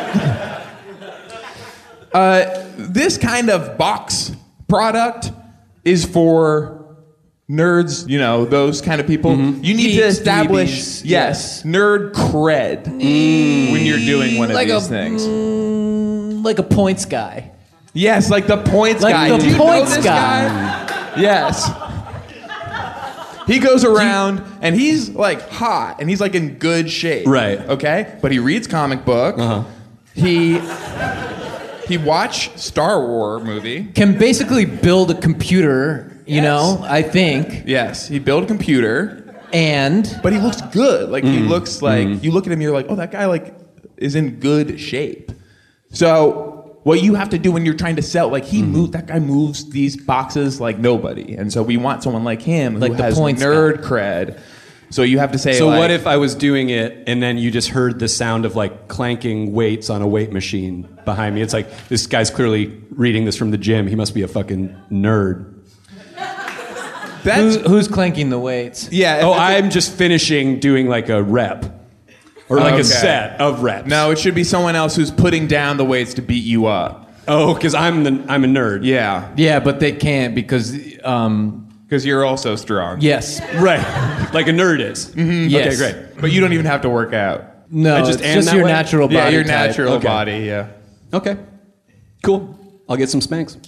Uh, this kind of box product is for nerds, you know, those kind of people. You need to Geeks, establish, dweebies, yes, nerd cred when you're doing one of Like these a- things. Mm, like a points guy. Yes, like the points Like guy. the Do you know points this guy. Yes. He goes around and he's like hot and he's like in good shape. Right. Okay? But he reads comic book. Uh-huh. He he watched Star Wars movie. Can basically build a computer, you Yes. know, I think. Yes, he built a computer, And but he looks good. Like he Mm-hmm. looks like you look at him, you're like, oh, that guy like is in good shape. So what you have to do when you're trying to sell, like he Mm-hmm. moved, that guy moves these boxes like nobody, and so we want someone like him Like who the has points nerd cred. So you have to say, So like, what if I was doing it and then you just heard the sound of like clanking weights on a weight machine behind me? It's like, this guy's clearly reading this from the gym. He must be a fucking nerd. that's who's, who's clanking the weights? yeah? Oh, if- I'm just finishing doing like a rep. Or like Okay. a set of reps. No, it should be someone else who's putting down the weights to beat you up. Oh, because I'm the I'm a nerd. Yeah, Yeah, but they can't because, um, because you're also strong. yes. Right. Like a nerd is. Mm-hmm. Yes. Okay, great. But you don't even have to work out. No, I just it's am just that your way? natural body Yeah, your type. natural Okay. body. Yeah. Okay. Cool. I'll get some Spanx.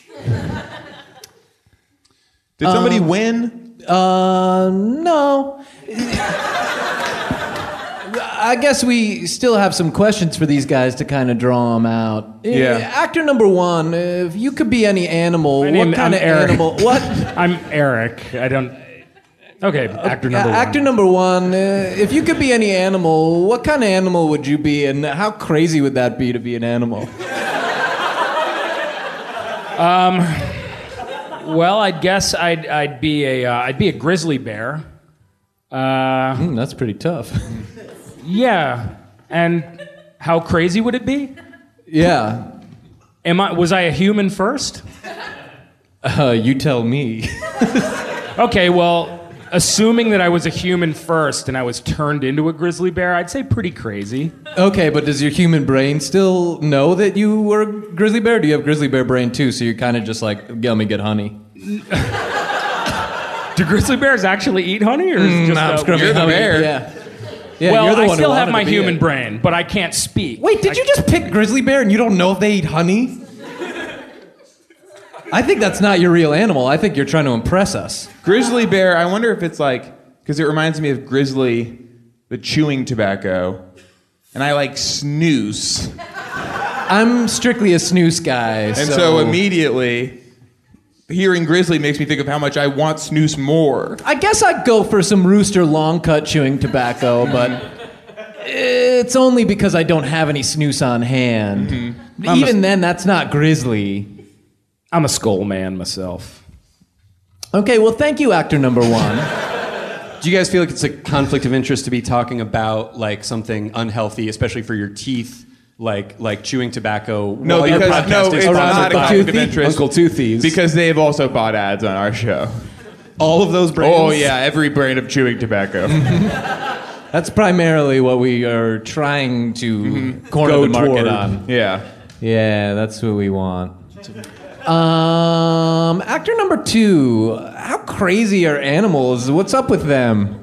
Did somebody win? Uh, no. I guess we still have some questions for these guys to kind of draw them out. Yeah. Uh, Actor number one, if you could be any animal, My what name- kind I'm of Eric. animal? What? I'm Eric. I don't. Okay, actor number Uh, one. actor number one, uh, if you could be any animal, what kind of animal would you be, and how crazy would that be to be an animal? Well, I guess I'd I'd be a uh, I'd be a grizzly bear. Uh, Hmm, that's pretty tough. yeah, and how crazy would it be? Yeah. Am I was I a human first? Uh, you tell me. Okay, well, assuming that I was a human first and I was turned into a grizzly bear, I'd say pretty crazy. Okay, but does your human brain still know that you were a grizzly bear? Do you have grizzly bear brain too? So you're kind of just like, let me get honey. Do grizzly bears actually eat honey, or is it just Nah, I'm a- scrubbing You're the honey. bear. Yeah. Yeah, well, you're the I one who still have wanted my to be human it. brain, but I can't speak. Wait, did I- you just pick grizzly bear and you don't know if they eat honey? I think that's not your real animal. I think you're trying to impress us. Grizzly bear, I wonder if it's like, because it reminds me of grizzly, the chewing tobacco, and I like snooze. I'm strictly a snooze guy. And so, immediately, hearing Grizzly makes me think of how much I want snus more. I guess I'd go for some Rooster long cut chewing tobacco, but it's only because I don't have any snus on hand. Mm-hmm. Even a, then, that's not Grizzly. I'm a skull man myself. Okay, well, thank you, actor number one. Do you guys feel like it's a conflict of interest to be talking about like something unhealthy, especially for your teeth? Like like chewing tobacco. No, while your because podcast no, is it's sponsored not a by conflict of interest. Uncle Toothies. Because they've also bought ads on our show. All of those brands? Oh yeah, every brand of chewing tobacco. That's primarily what we are trying to mm-hmm. corner Go the market toward. on. Yeah. Yeah, that's what we want. Um, actor number two. How crazy are animals? What's up with them?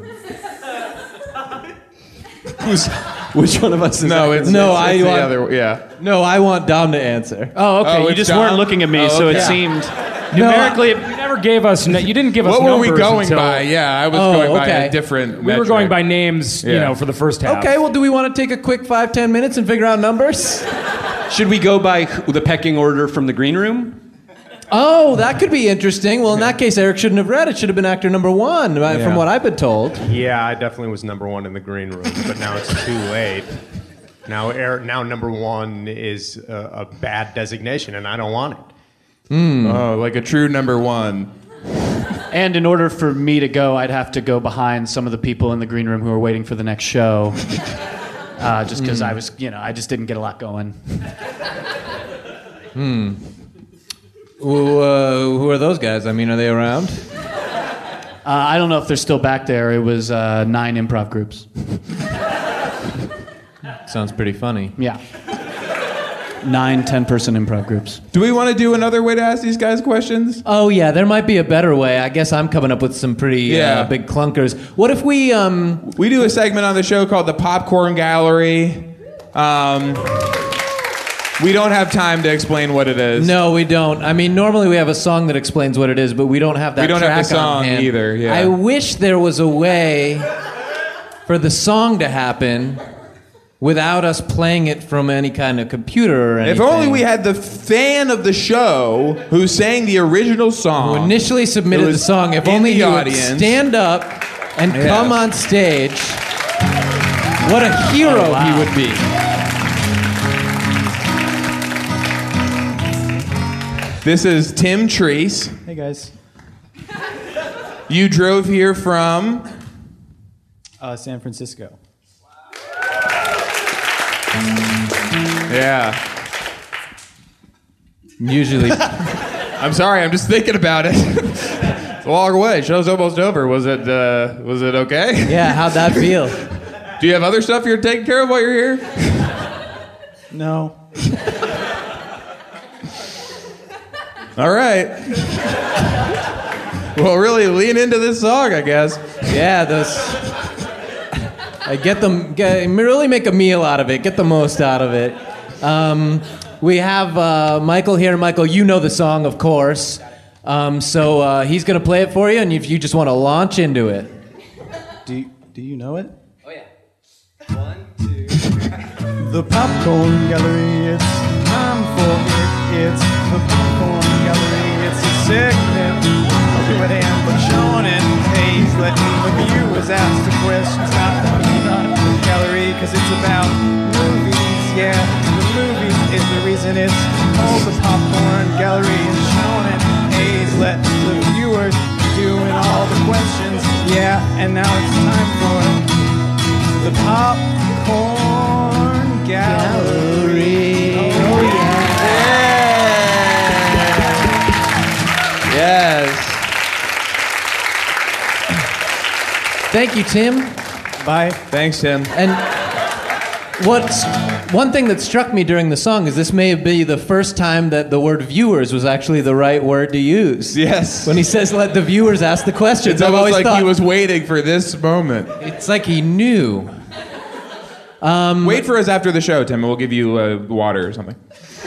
Who's, which one of us is No, that? it's, No, it's, I it's the want- other. Yeah. No, I want Dom to answer. Oh, okay. Oh, you it's just Dom? weren't looking at me, Oh, so it okay. seemed numerically. You never gave us. You didn't give us. What were we numbers going until by? Yeah, I was Oh, going by okay. a different. We were metric. going by names, you Yeah. know, for the first half. Okay, well, do we want to take a quick five, ten minutes and figure out numbers? Should we go by the pecking order from the green room? Oh, that could be interesting. Well, in that case, Eric shouldn't have read. It should have been actor number one, right, from what I've been told. Yeah, I definitely was number one in the green room, but now it's too late. Now, Eric, now number one is a, a bad designation, and I don't want it. Oh, like a true number one. And in order for me to go, I'd have to go behind some of the people in the green room who are waiting for the next show. Uh, just because Mm. I was, you know, I just didn't get a lot going. Hmm. Who, uh, who are those guys? I mean, are they around? Uh, I don't know if they're still back there. It was uh, nine improv groups. Sounds pretty funny. Yeah. Nine, ten-person improv groups. Do we want to do another way to ask these guys questions? Oh, yeah, there might be a better way. I guess I'm coming up with some pretty Yeah. uh, big clunkers. What if we, um... We do a segment on the show called the Popcorn Gallery. Um, we don't have time to explain what it is. No, we don't. I mean, normally we have a song that explains what it is, but we don't have that We don't track have the on song hand. either, yeah. I wish there was a way for the song to happen without us playing it from any kind of computer or anything. If only we had the fan of the show who sang the original song. Who initially submitted Who the was song. If in only the he would audience. stand up and Yeah. come on stage. What a hero Oh, wow. he would be. This is Tim Treese. Hey guys. You drove here from? Uh, San Francisco. Yeah. Usually. I'm sorry, I'm just thinking about it. It's a long way. Show's almost over. Was it uh, was it okay? Yeah, how'd that feel? Do you have other stuff you're taking care of while you're here? No. All right. Well, really lean into this song, I guess. Yeah, those. I get them. Get, really make a meal out of it. Get the most out of it. Um, we have uh, Michael here. Michael, you know the song, of course. Um, so uh, he's gonna play it for you, and if you just want to launch into it. Do you, do you know it? Oh yeah. One, two. The Popcorn Gallery, it's time for it. It's the Popcorn Gallery, it's a segment with Amber, Sean, and Hayes, letting the viewers ask the questions, not the peanut gallery, because it's about movies, yeah. The movies is the reason it's called the Popcorn Gallery, and Sean and Hayes let the viewers doing all the questions, yeah. And now it's time for the Popcorn Gallery. Oh, yeah. Yes. Thank you, Tim. Bye. Thanks, Tim. And what's one thing that struck me during the song is this may be the first time that the word viewers was actually the right word to use. Yes. When he says let the viewers ask the questions, It's I've almost always like thought he was waiting for this moment. it's like he knew. Um, Wait for us after the show, Tim, and we'll give you uh, water or something.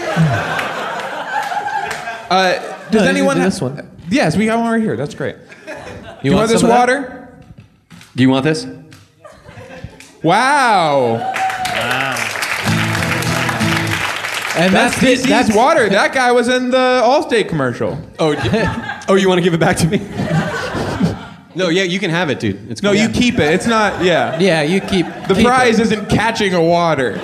Uh, does No, anyone do have this one? Yes, we got one right here. That's great. You, You want this some of that? water? Do you want this? Wow. And that's that's D it. C's That's water. That guy was in the Allstate commercial. Oh, y- oh, you want to give it back to me? No, yeah, you can have it, dude. It's No, cool. you keep it. It's not. Yeah. Yeah, you keep. The keep prize it. isn't catching a water.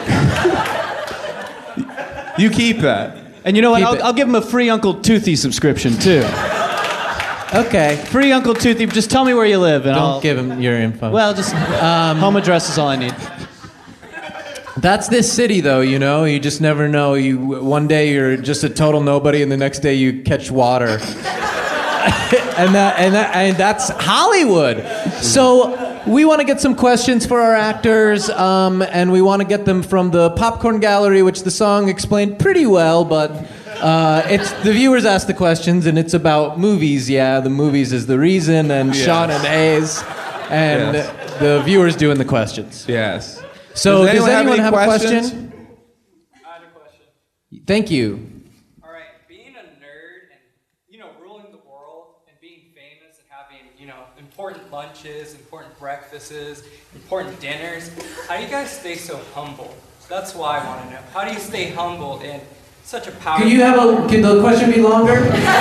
You keep that. And you know what? Keep I'll, it. I'll give him a free Uncle Toothy subscription too. Okay. Free Uncle Toothy. Just tell me where you live, and Don't I'll give him your info. Well, just um, home address is all I need. That's this city, though. You know, you just never know. You one day you're just a total nobody, and the next day you catch water. and that and that and that's Hollywood. So we want to get some questions for our actors, um, and we want to get them from the Popcorn Gallery, which the song explained pretty well, but. Uh, it's the viewers ask the questions, and it's about movies. Yeah, the movies is the reason, and Yes. Sean and Hayes, and Yes. the viewers doing the questions. Yes. So, does anyone, any have, questions? a question? I had a question. Thank you. All right, being a nerd and, you know, ruling the world and being famous and having, you know, important lunches, important breakfasts, important dinners, how do you guys stay so humble? That's why I want to know. How do you stay humble in such a powerful... Can you have a? Can the question be longer?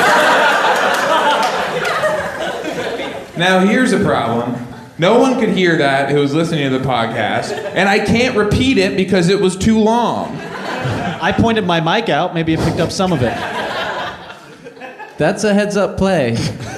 Now here's a problem. No one could hear that who was listening to the podcast, and I can't repeat it because it was too long. I pointed my mic out. Maybe it picked up some of it. That's a heads-up play.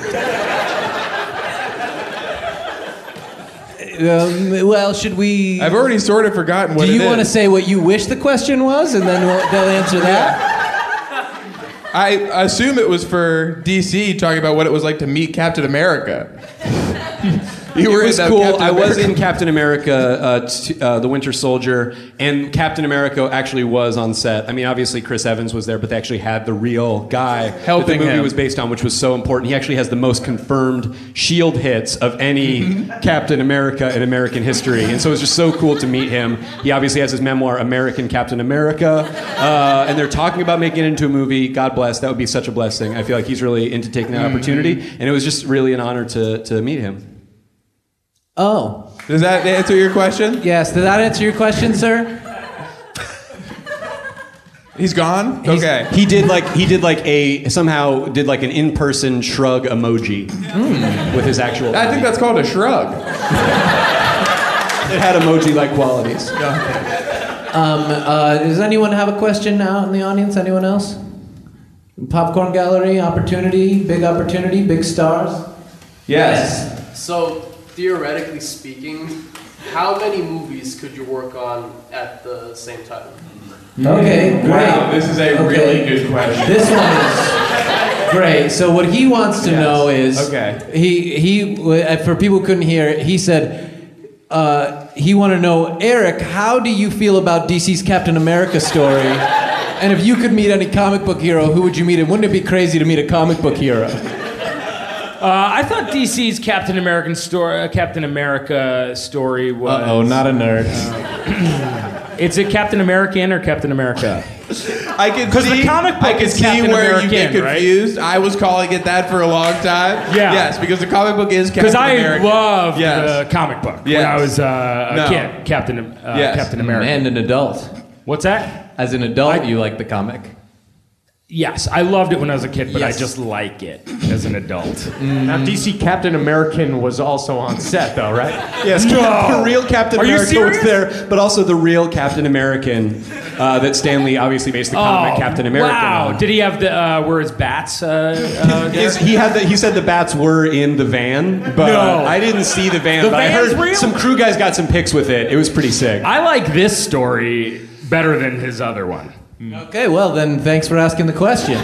Um, well, should we? I've already sort of forgotten what Do it you is. want to say what you wish the question was, and then we'll, they'll answer that? I assume it was for D C talking about what it was like to meet Captain America. You were it was in cool. Captain I was America. in Captain America, uh, t- uh, The Winter Soldier, and Captain America actually was on set. I mean, obviously Chris Evans was there, but they actually had the real guy Helping that the movie him. was based on, which was so important. He actually has the most confirmed shield hits of any Captain America in American history, and so it was just so cool to meet him. He obviously has his memoir, American Captain America, uh, and they're talking about making it into a movie. God bless. That would be such a blessing. I feel like he's really into taking that opportunity, and it was just really an honor to to meet him. Oh. Does that answer your question? Yes. Did that answer your question, sir? He's gone? He's- Okay. He did like he did like a somehow did like an in-person shrug emoji with his actual. I think that's called a shrug. It had emoji-like qualities. Um, uh, does anyone have a question out in the audience? Anyone else? Popcorn Gallery, opportunity, big opportunity, big stars. Yes. So, theoretically speaking, how many movies could you work on at the same time? Okay, great. Wow, this is a Okay. really good question. This one is great. So what he wants to Yes. know is, Okay. he he uh, for people who couldn't hear, he said uh, he wanted to know, Eric, how do you feel about D C's Captain America story? And if you could meet any comic book hero, who would you meet? And wouldn't it be crazy to meet a comic book hero? Uh, I thought D C's Captain American story, uh, Captain America story was. Uh oh, not a nerd. Is it Captain American or Captain America? I could 'Cause the see, comic book I could is see Captain where American, you get right? confused. I was calling it that for a long time. Yeah. Yes, because the comic book is Captain Because I America. loved Yes. the comic book when Yes. I was uh, a No. kid. Captain uh, Yes. Captain America. And an adult. What's that? As an adult, you like the comic. Yes, I loved it when I was a kid, but Yes. I just like it as an adult. Now, D C Captain American was also on set, though, right? Yes, No. the real Captain Are you America was serious? there, but also the real Captain American uh, that Stan Lee obviously based the comic Captain America Wow! on. Did he have the uh, were his bats? Uh, uh, there? His- he had the, he said the bats were in the van, but No. I didn't see the van. The but I van's heard real? some crew guys got some pics with it. It was pretty sick. I like this story better than his other one. Okay, well then, thanks for asking the question.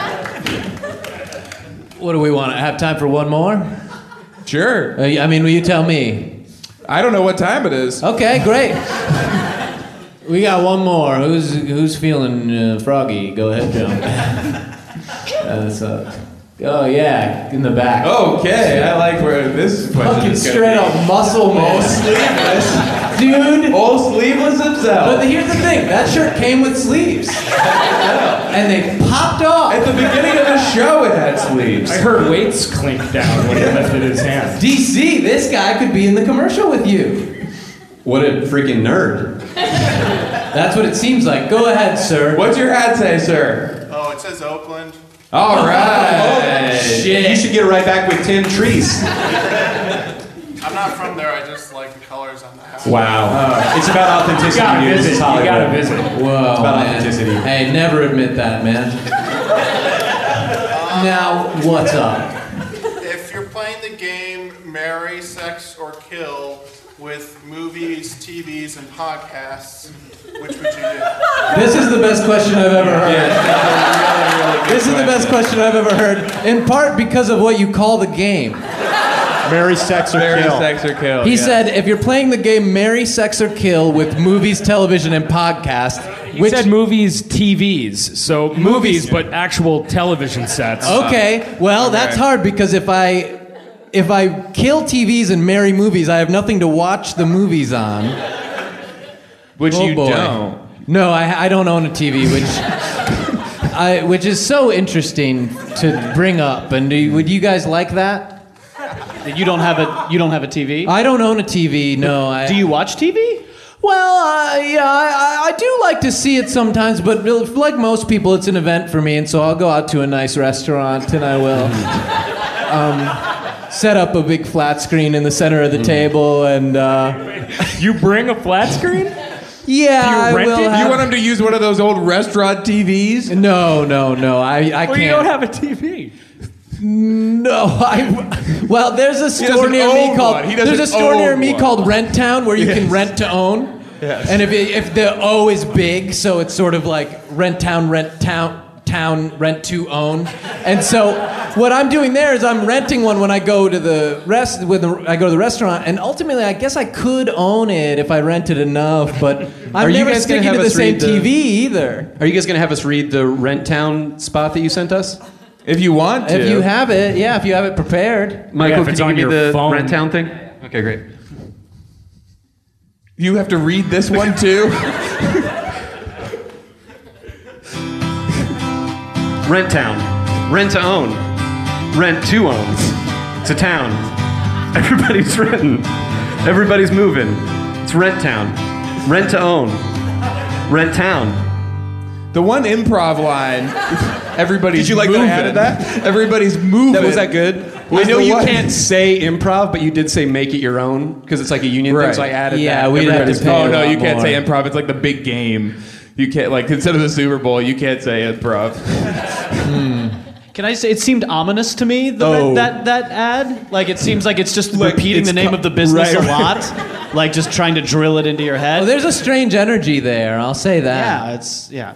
What do we want? Have time for one more? Sure. Uh, I mean, will you tell me? I don't know what time it is. Okay, great. We got one more. Who's who's feeling uh, froggy? Go ahead, Joe. uh, so, oh yeah, in the back. Okay, I like where this question Fucking is gonna straight be. up muscle man. All sleeveless. Dude. All sleeveless himself. But here's the thing, that shirt came with sleeves. And they popped off. At the beginning of the show, it had sleeves. I heard weights clink down when he lifted his hand. D C, this guy could be in the commercial with you. What a freaking nerd. That's what it seems like. Go ahead, sir. What's your hat say, sir? Oh, it says Oakland. All right. Oh, shit. You should get right back with Tim Treese. I'm not from there. I just like the colors on the house. Wow. Uh, it's about authenticity. You gotta dude. visit. It's You Hollywood. gotta visit. Whoa, It's about man. authenticity. Hey, never admit that, man. Now, what's up? If you're playing the game Marry, Sex, or Kill with movies, T Vs, and podcasts, which would you do? This is the best question I've ever heard. This is the best question I've ever heard, in part because of what you call the game. Marry, sex, or Marry, kill. sex, or kill. He yeah. said, if you're playing the game Marry, Sex, or Kill with movies, television, and podcast, He which... said movies, T Vs. So movies, but actual television sets. Okay, well, that's hard because if I... If I kill T Vs and marry movies, I have nothing to watch the movies on. Which Oh, you boy. don't. No, I, I don't own a T V, which I, which is so interesting to bring up. And do, would you guys like that? You don't have a you don't have a T V? I don't own a T V. No. I, Do you watch T V? Well, uh, yeah, I, I do like to see it sometimes, but really, like most people, it's an event for me, and so I'll go out to a nice restaurant, and I will um, set up a big flat screen in the center of the table, and uh, You bring a flat screen? yeah, Do you I rent will. it? Have... You want him to use one of those old restaurant T Vs? No, no, no. I, I Well, can't. you don't have a T V. No, I. Well, there's a store doesn't near me own called. one. He There's a doesn't store near own me one. called Rent Town where you Yes. can rent to own. Yes. And if it, if the O is big, so it's sort of like Rent Town, Rent Town, Town, Rent to Own. And so what I'm doing there is I'm renting one when I go to the rest when the, I go to the restaurant, and ultimately I guess I could own it if I rented enough, but I'm Are you never guys gonna sticking have to the us same read the- T V either. Are you guys going to have us read the Rent Town spot that you sent us? If you want to. If you have it, yeah, if you have it prepared. Michael, Yeah, if can it's you on give me your the phone. Rent Town thing? Okay, great. You have to read this one too? Rent Town. Rent to own. Rent to own. It's a town. Everybody's renting. Everybody's moving. It's Rent Town. Rent to own. Rent Town. The one improv line, everybody's Did you like moving. that I added that? Everybody's moving. That was that good? I Was know the you one- can't say improv, but you did say make it your own because it's like a union thing. Right. So I added Yeah, that. we'd have to Everybody's- pay Oh a no, lot you can't more. say improv. It's like the big game. You can't like instead of the Super Bowl, you can't say improv. Can I say it seemed ominous to me the, Oh. that that ad? Like it seems like it's just Like, repeating it's the name co- of the business right, a right. lot, like just trying to drill it into your head. Oh, there's a strange energy there. I'll say that. yeah, it's yeah.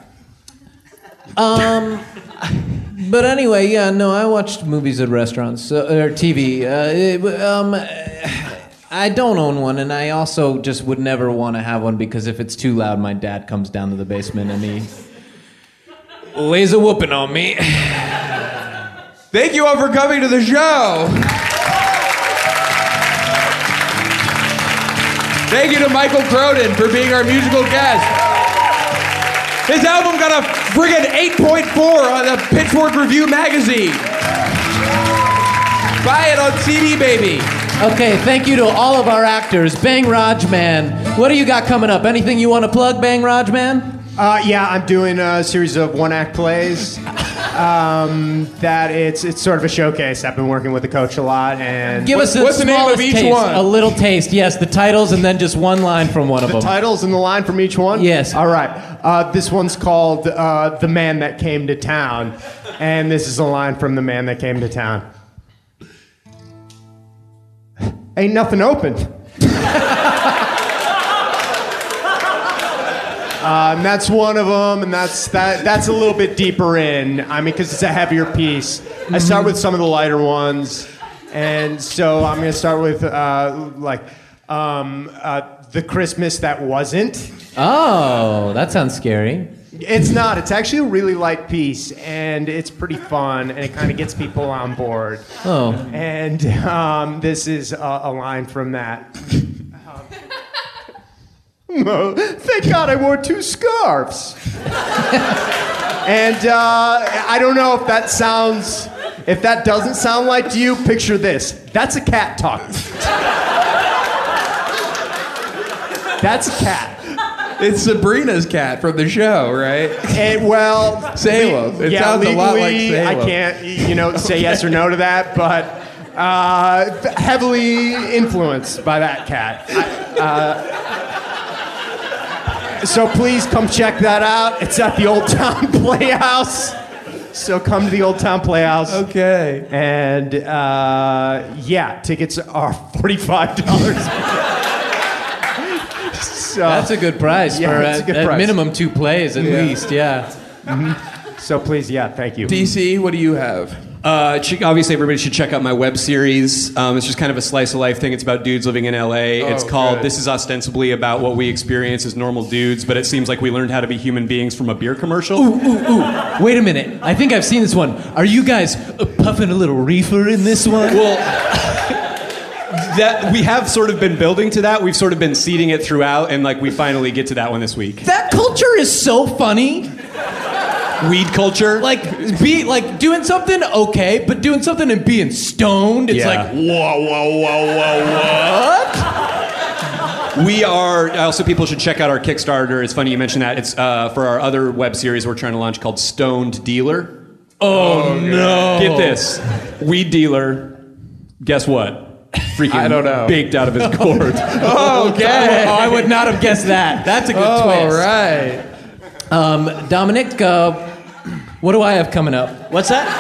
Um, but anyway, yeah, no, I watched movies at restaurants uh, or T V. Uh, it- um, I don't own one, and I also just would never want to have one because if it's too loud, my dad comes down to the basement and he lays a whooping on me. Thank you all for coming to the show. Thank you to Michael Cronin for being our musical guest. His album got a friggin' eight point four on the Pitchfork Review magazine. Buy it on C D, baby. Okay, thank you to all of our actors. Bang Rajman. What do you got coming up? Anything you want to plug, Bang Rajman? Uh, yeah, I'm doing a series of one-act plays. Um, that it's it's sort of a showcase. I've been working with the coach a lot, and Give us the what's the name of smallest each taste. one? A little taste, yes. The titles and then just one line from one of the them. titles and the line from each one. Yes. All right. Uh, this one's called uh, "The Man That Came to Town," and this is a line from "The Man That Came to Town." Ain't nothing opened. Uh, and that's one of them, and that's that. That's a little bit deeper in. I mean, because it's a heavier piece. I start with some of the lighter ones, and so I'm going to start with uh, like um, uh, the Christmas that wasn't. Oh, that sounds scary. It's not. It's actually a really light piece, and it's pretty fun, and it kind of gets people on board. Oh. And um, this is a, a line from that. Oh, thank God I wore two scarves. And uh, I don't know if that sounds, if that doesn't sound like to you, picture this. That's a cat talking. That's a cat. It's Sabrina's cat from the show, right? And, well, Salem. It yeah, sounds a lot like legally, Salem. I can't, you know, say yes or no to that, but uh, heavily influenced by that cat. I, uh, so please come check that out. It's at the Old Town Playhouse. So come to the Old Town Playhouse. Okay. And uh, yeah, tickets are forty-five dollars. So, That's a good price yeah, for it's a at, good at price. minimum two plays at Yeah. least. Yeah. Mm-hmm. So please, yeah, thank you. D C, what do you have? Uh, ch- obviously, everybody should check out my web series. Um, it's just kind of a slice of life thing. It's about dudes living in L A. Oh, it's called good. This Is Ostensibly About What We Experience as Normal Dudes, but it seems like we learned how to be human beings from a beer commercial. Ooh, ooh, ooh. Wait a minute. I think I've seen this one. Are you guys uh, puffing a little reefer in this one? Well, that we have sort of been building to that. We've sort of been seeding it throughout, and like we finally get to that one this week. That culture is so funny. Weed culture, like be like doing something okay, but doing something and being stoned. It's Yeah. like whoa, whoa, whoa, whoa, what? We are also people should check out our Kickstarter. It's funny you mentioned that. It's uh, for our other web series we're trying to launch called Stoned Dealer. Oh, no! Get this, weed dealer. Guess what? Freaking I don't know. baked out of his gourd. Okay. Oh, I would not have guessed that. That's a good All twist. right. Um, Dominic, uh, what do I have coming up? What's that?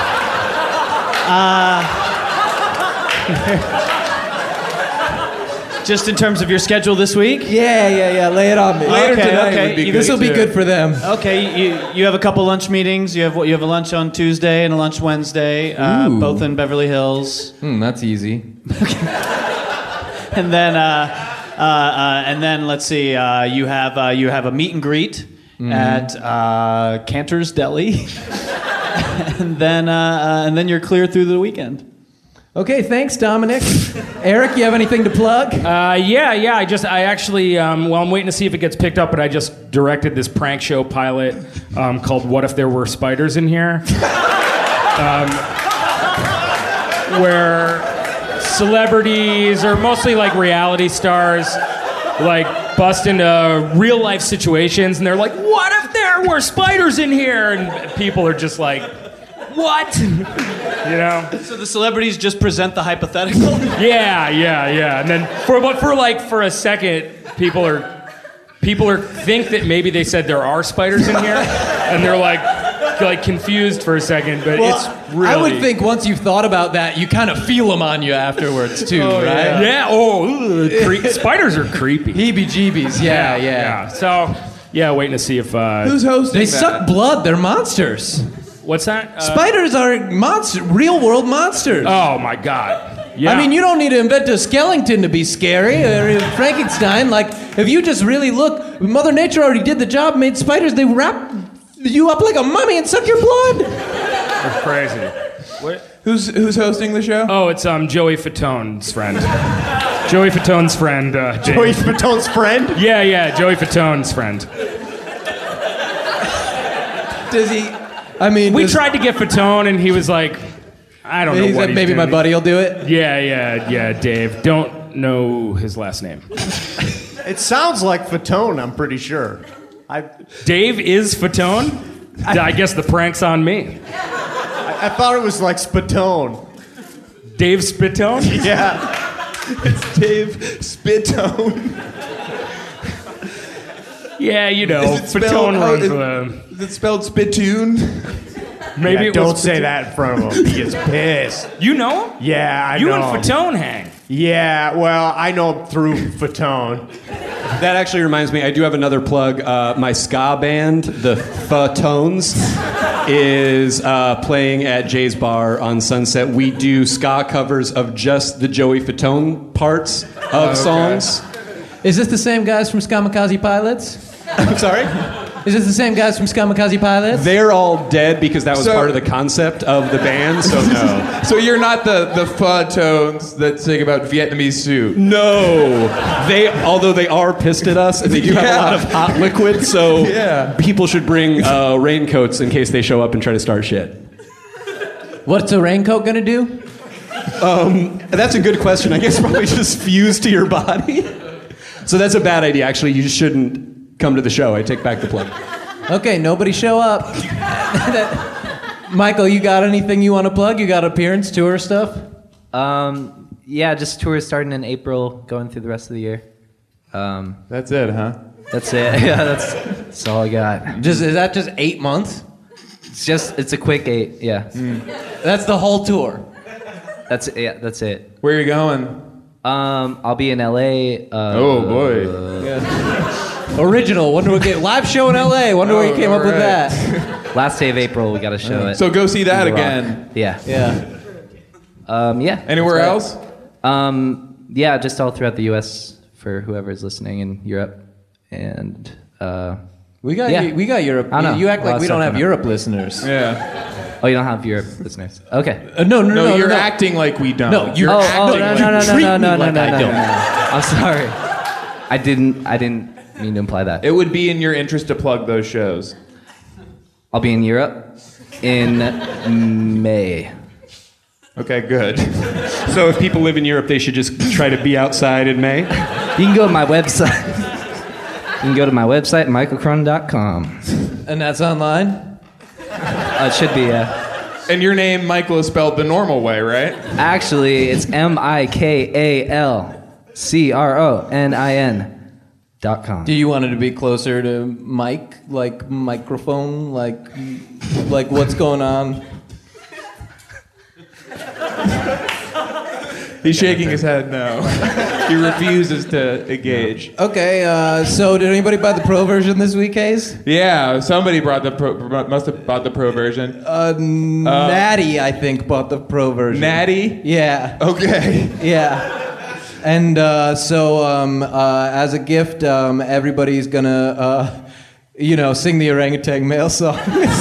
Uh, just in terms of your schedule this week? Yeah, yeah, yeah. Lay it on me. Later okay, tonight okay. would be This will good, be too. good for them. Okay, you you have a couple lunch meetings. You have what? You have a lunch on Tuesday and a lunch Wednesday, uh, Ooh. both in Beverly Hills. Hmm, that's easy. And then, uh, uh, uh, and then let's see. Uh, you have uh, you have a meet and greet at uh, Cantor's Deli, and then uh, uh, and then you're clear through the weekend. Okay, thanks, Dominic. Eric, you have anything to plug? Uh, yeah, yeah. I just, I actually, um, well, I'm waiting to see if it gets picked up, but I just directed this prank show pilot um, called "What If There Were Spiders in Here," um, where celebrities or mostly like reality stars, like bust into real life situations, and they're like, "What if there were spiders in here?" And people are just like, "What?" You know? So the celebrities just present the hypothetical. Yeah, yeah, yeah. And then for but for like for a second, people are people are think that maybe they said there are spiders in here, and they're like like confused for a second. But Well, it's really I would think once you've thought about that, you kind of feel them on you afterwards too, Oh, right? yeah. Yeah, oh, ugh, cre- spiders are creepy. Heebie-jeebies. Yeah, yeah. So yeah, waiting to see if uh, Who's hosting They that? suck blood. They're monsters. what's that? Uh, Spiders are monster, real world monsters. Oh my god. Yeah. I mean, you don't need to invent a skeleton to be scary or Frankenstein. Like, if you just really look, Mother Nature already did the job, made spiders. They wrap you up like a mummy and suck your blood. That's crazy. What? Who's who's hosting the show? Oh, it's um Joey Fatone's friend. Joey Fatone's friend. Uh, James. Joey Fatone's friend? Yeah, yeah, Joey Fatone's friend. Does he? I mean, We does- tried to get Fatone, and he was like, I don't know He what said he's maybe my doing. buddy will do it. Yeah, yeah, yeah, Dave. Don't know his last name. It sounds like Fatone, I'm pretty sure. I, Dave is Fatone? I guess the prank's on me. I, I thought it was like Spatone. Dave Spitone? Yeah. It's Dave Spitone. Yeah, you know, Is it spelled- Fatone how- runs is- the... Is it spelled Spittoon? Maybe Yeah, it don't was say Fatone. that in front of him. He gets pissed. You know him? Yeah, I You know. and him. Fatone hang. Yeah, well, I know him through Fatone. That actually reminds me, I do have another plug. Uh, my ska band, the Fatones, is uh, playing at Jay's Bar on Sunset. We do ska covers of just the Joey Fatone parts of Okay. songs. Is this the same guys from Kamikaze Pilots? I'm sorry? Is this the same guys from Kamikaze Pilots? They're all dead because that was So- part of the concept of the band, so no. So you're not the the Fatones that sing about Vietnamese soup. No, they although they are pissed at us and they do have a Yeah. lot of hot liquid, so Yeah. people should bring uh, raincoats in case they show up and try to start shit. What's a raincoat gonna do? Um, that's a good question. I guess probably just fuse to your body. So that's a bad idea. Actually, you shouldn't come to the show. I take back the plug. Okay, nobody show up. Michael, you got anything you want to plug? You got appearance, tour stuff? Um, yeah, just tours starting in April, going through the rest of the year. Um, that's it, huh? That's it. Yeah, that's, that's all I got. Just is that just eight months? It's just it's a quick eight. Yeah. Mm. That's the whole tour. That's it. Yeah, that's it. Where are you going? Um, I'll be in L A. Uh, oh boy. Uh, yeah. Original. Wonder what get live show in L A. Wonder oh, where you came up right. with that. Last day of April, we got to show it. So go see that again. Yeah. Yeah. Um, yeah. Anywhere right. else? Um, yeah, just all throughout the U S for whoever's listening in Europe, and uh, we got yeah. we got Europe. I know. You act well, like we don't have know. Europe listeners. Yeah. Oh, you don't have Europe listeners. Okay. Uh, no, no, no, no, no. You're no. acting like we don't. No, you're oh, acting oh, no, like no, no, you no, treat no, no, me no, like no, I no, don't. no. I'm sorry. I didn't. I didn't mean to imply that. It would be in your interest to plug those shows. I'll be in Europe in May. Okay, good. So if people live in Europe, they should just try to be outside in May? You can go to my website. You can go to my website, michael cron dot com. And that's online? Uh, it should be, yeah. And your name, Michael, is spelled the normal way, right? Actually, it's M I K A L C R O N I N dot com. Do you want it to be closer to mic, like microphone, like, like what's going on? He's shaking his head no. He refuses to engage. Okay, uh, so did anybody buy the pro version this week, Hayes? Yeah, somebody brought the pro, must have bought the pro version. Uh, Natty, I think, bought the pro version. Natty? Yeah. Okay. Yeah. And uh, so, um, uh, as a gift, um, everybody's gonna, uh, you know, sing the orangutan male song.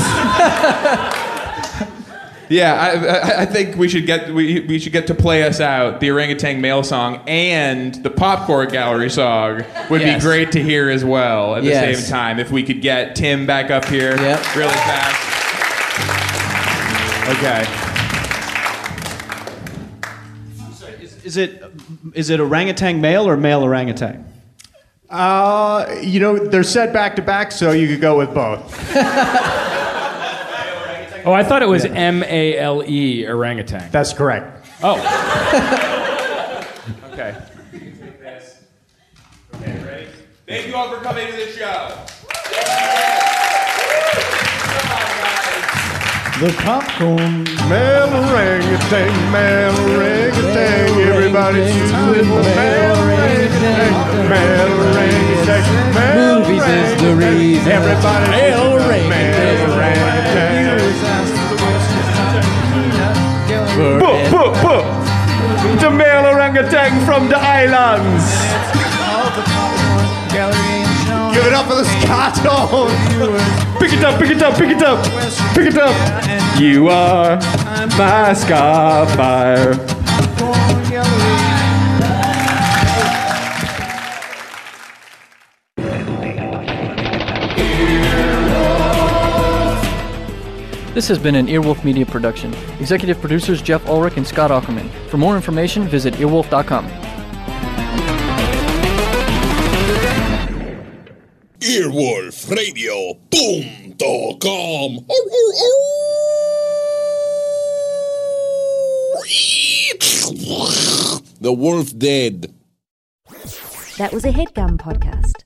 Yeah, I, I think we should get we, we should get to play us out the orangutan male song and the popcorn gallery song would yes. be great to hear as well at the yes. same time if we could get Tim back up here yep. really fast. Okay. Is, is it is it orangutan male or male orangutan? Uh, you know, they're set back to back, so you could go with both. Oh, I thought it was yeah. M A L E, orangutan. That's correct. Oh. Okay. Okay, ready? Thank you all for coming to the show. The popcorn male orangutan, male orangutan, everybody's with male orangutan, male orangutan, male Movies is the reason. Everybody's male orangutan. Boop, boop, boop. The male orangutan from the islands. Give it up for the Scotto. Pick it up, pick it up, pick it up, pick it up. You are my Scarfire. This has been an Earwolf Media production. Executive producers Jeff Ulrich and Scott Aukerman. For more information, visit earwolf dot com. earwolf radio punto com. The wolf dead. That was a HeadGum podcast.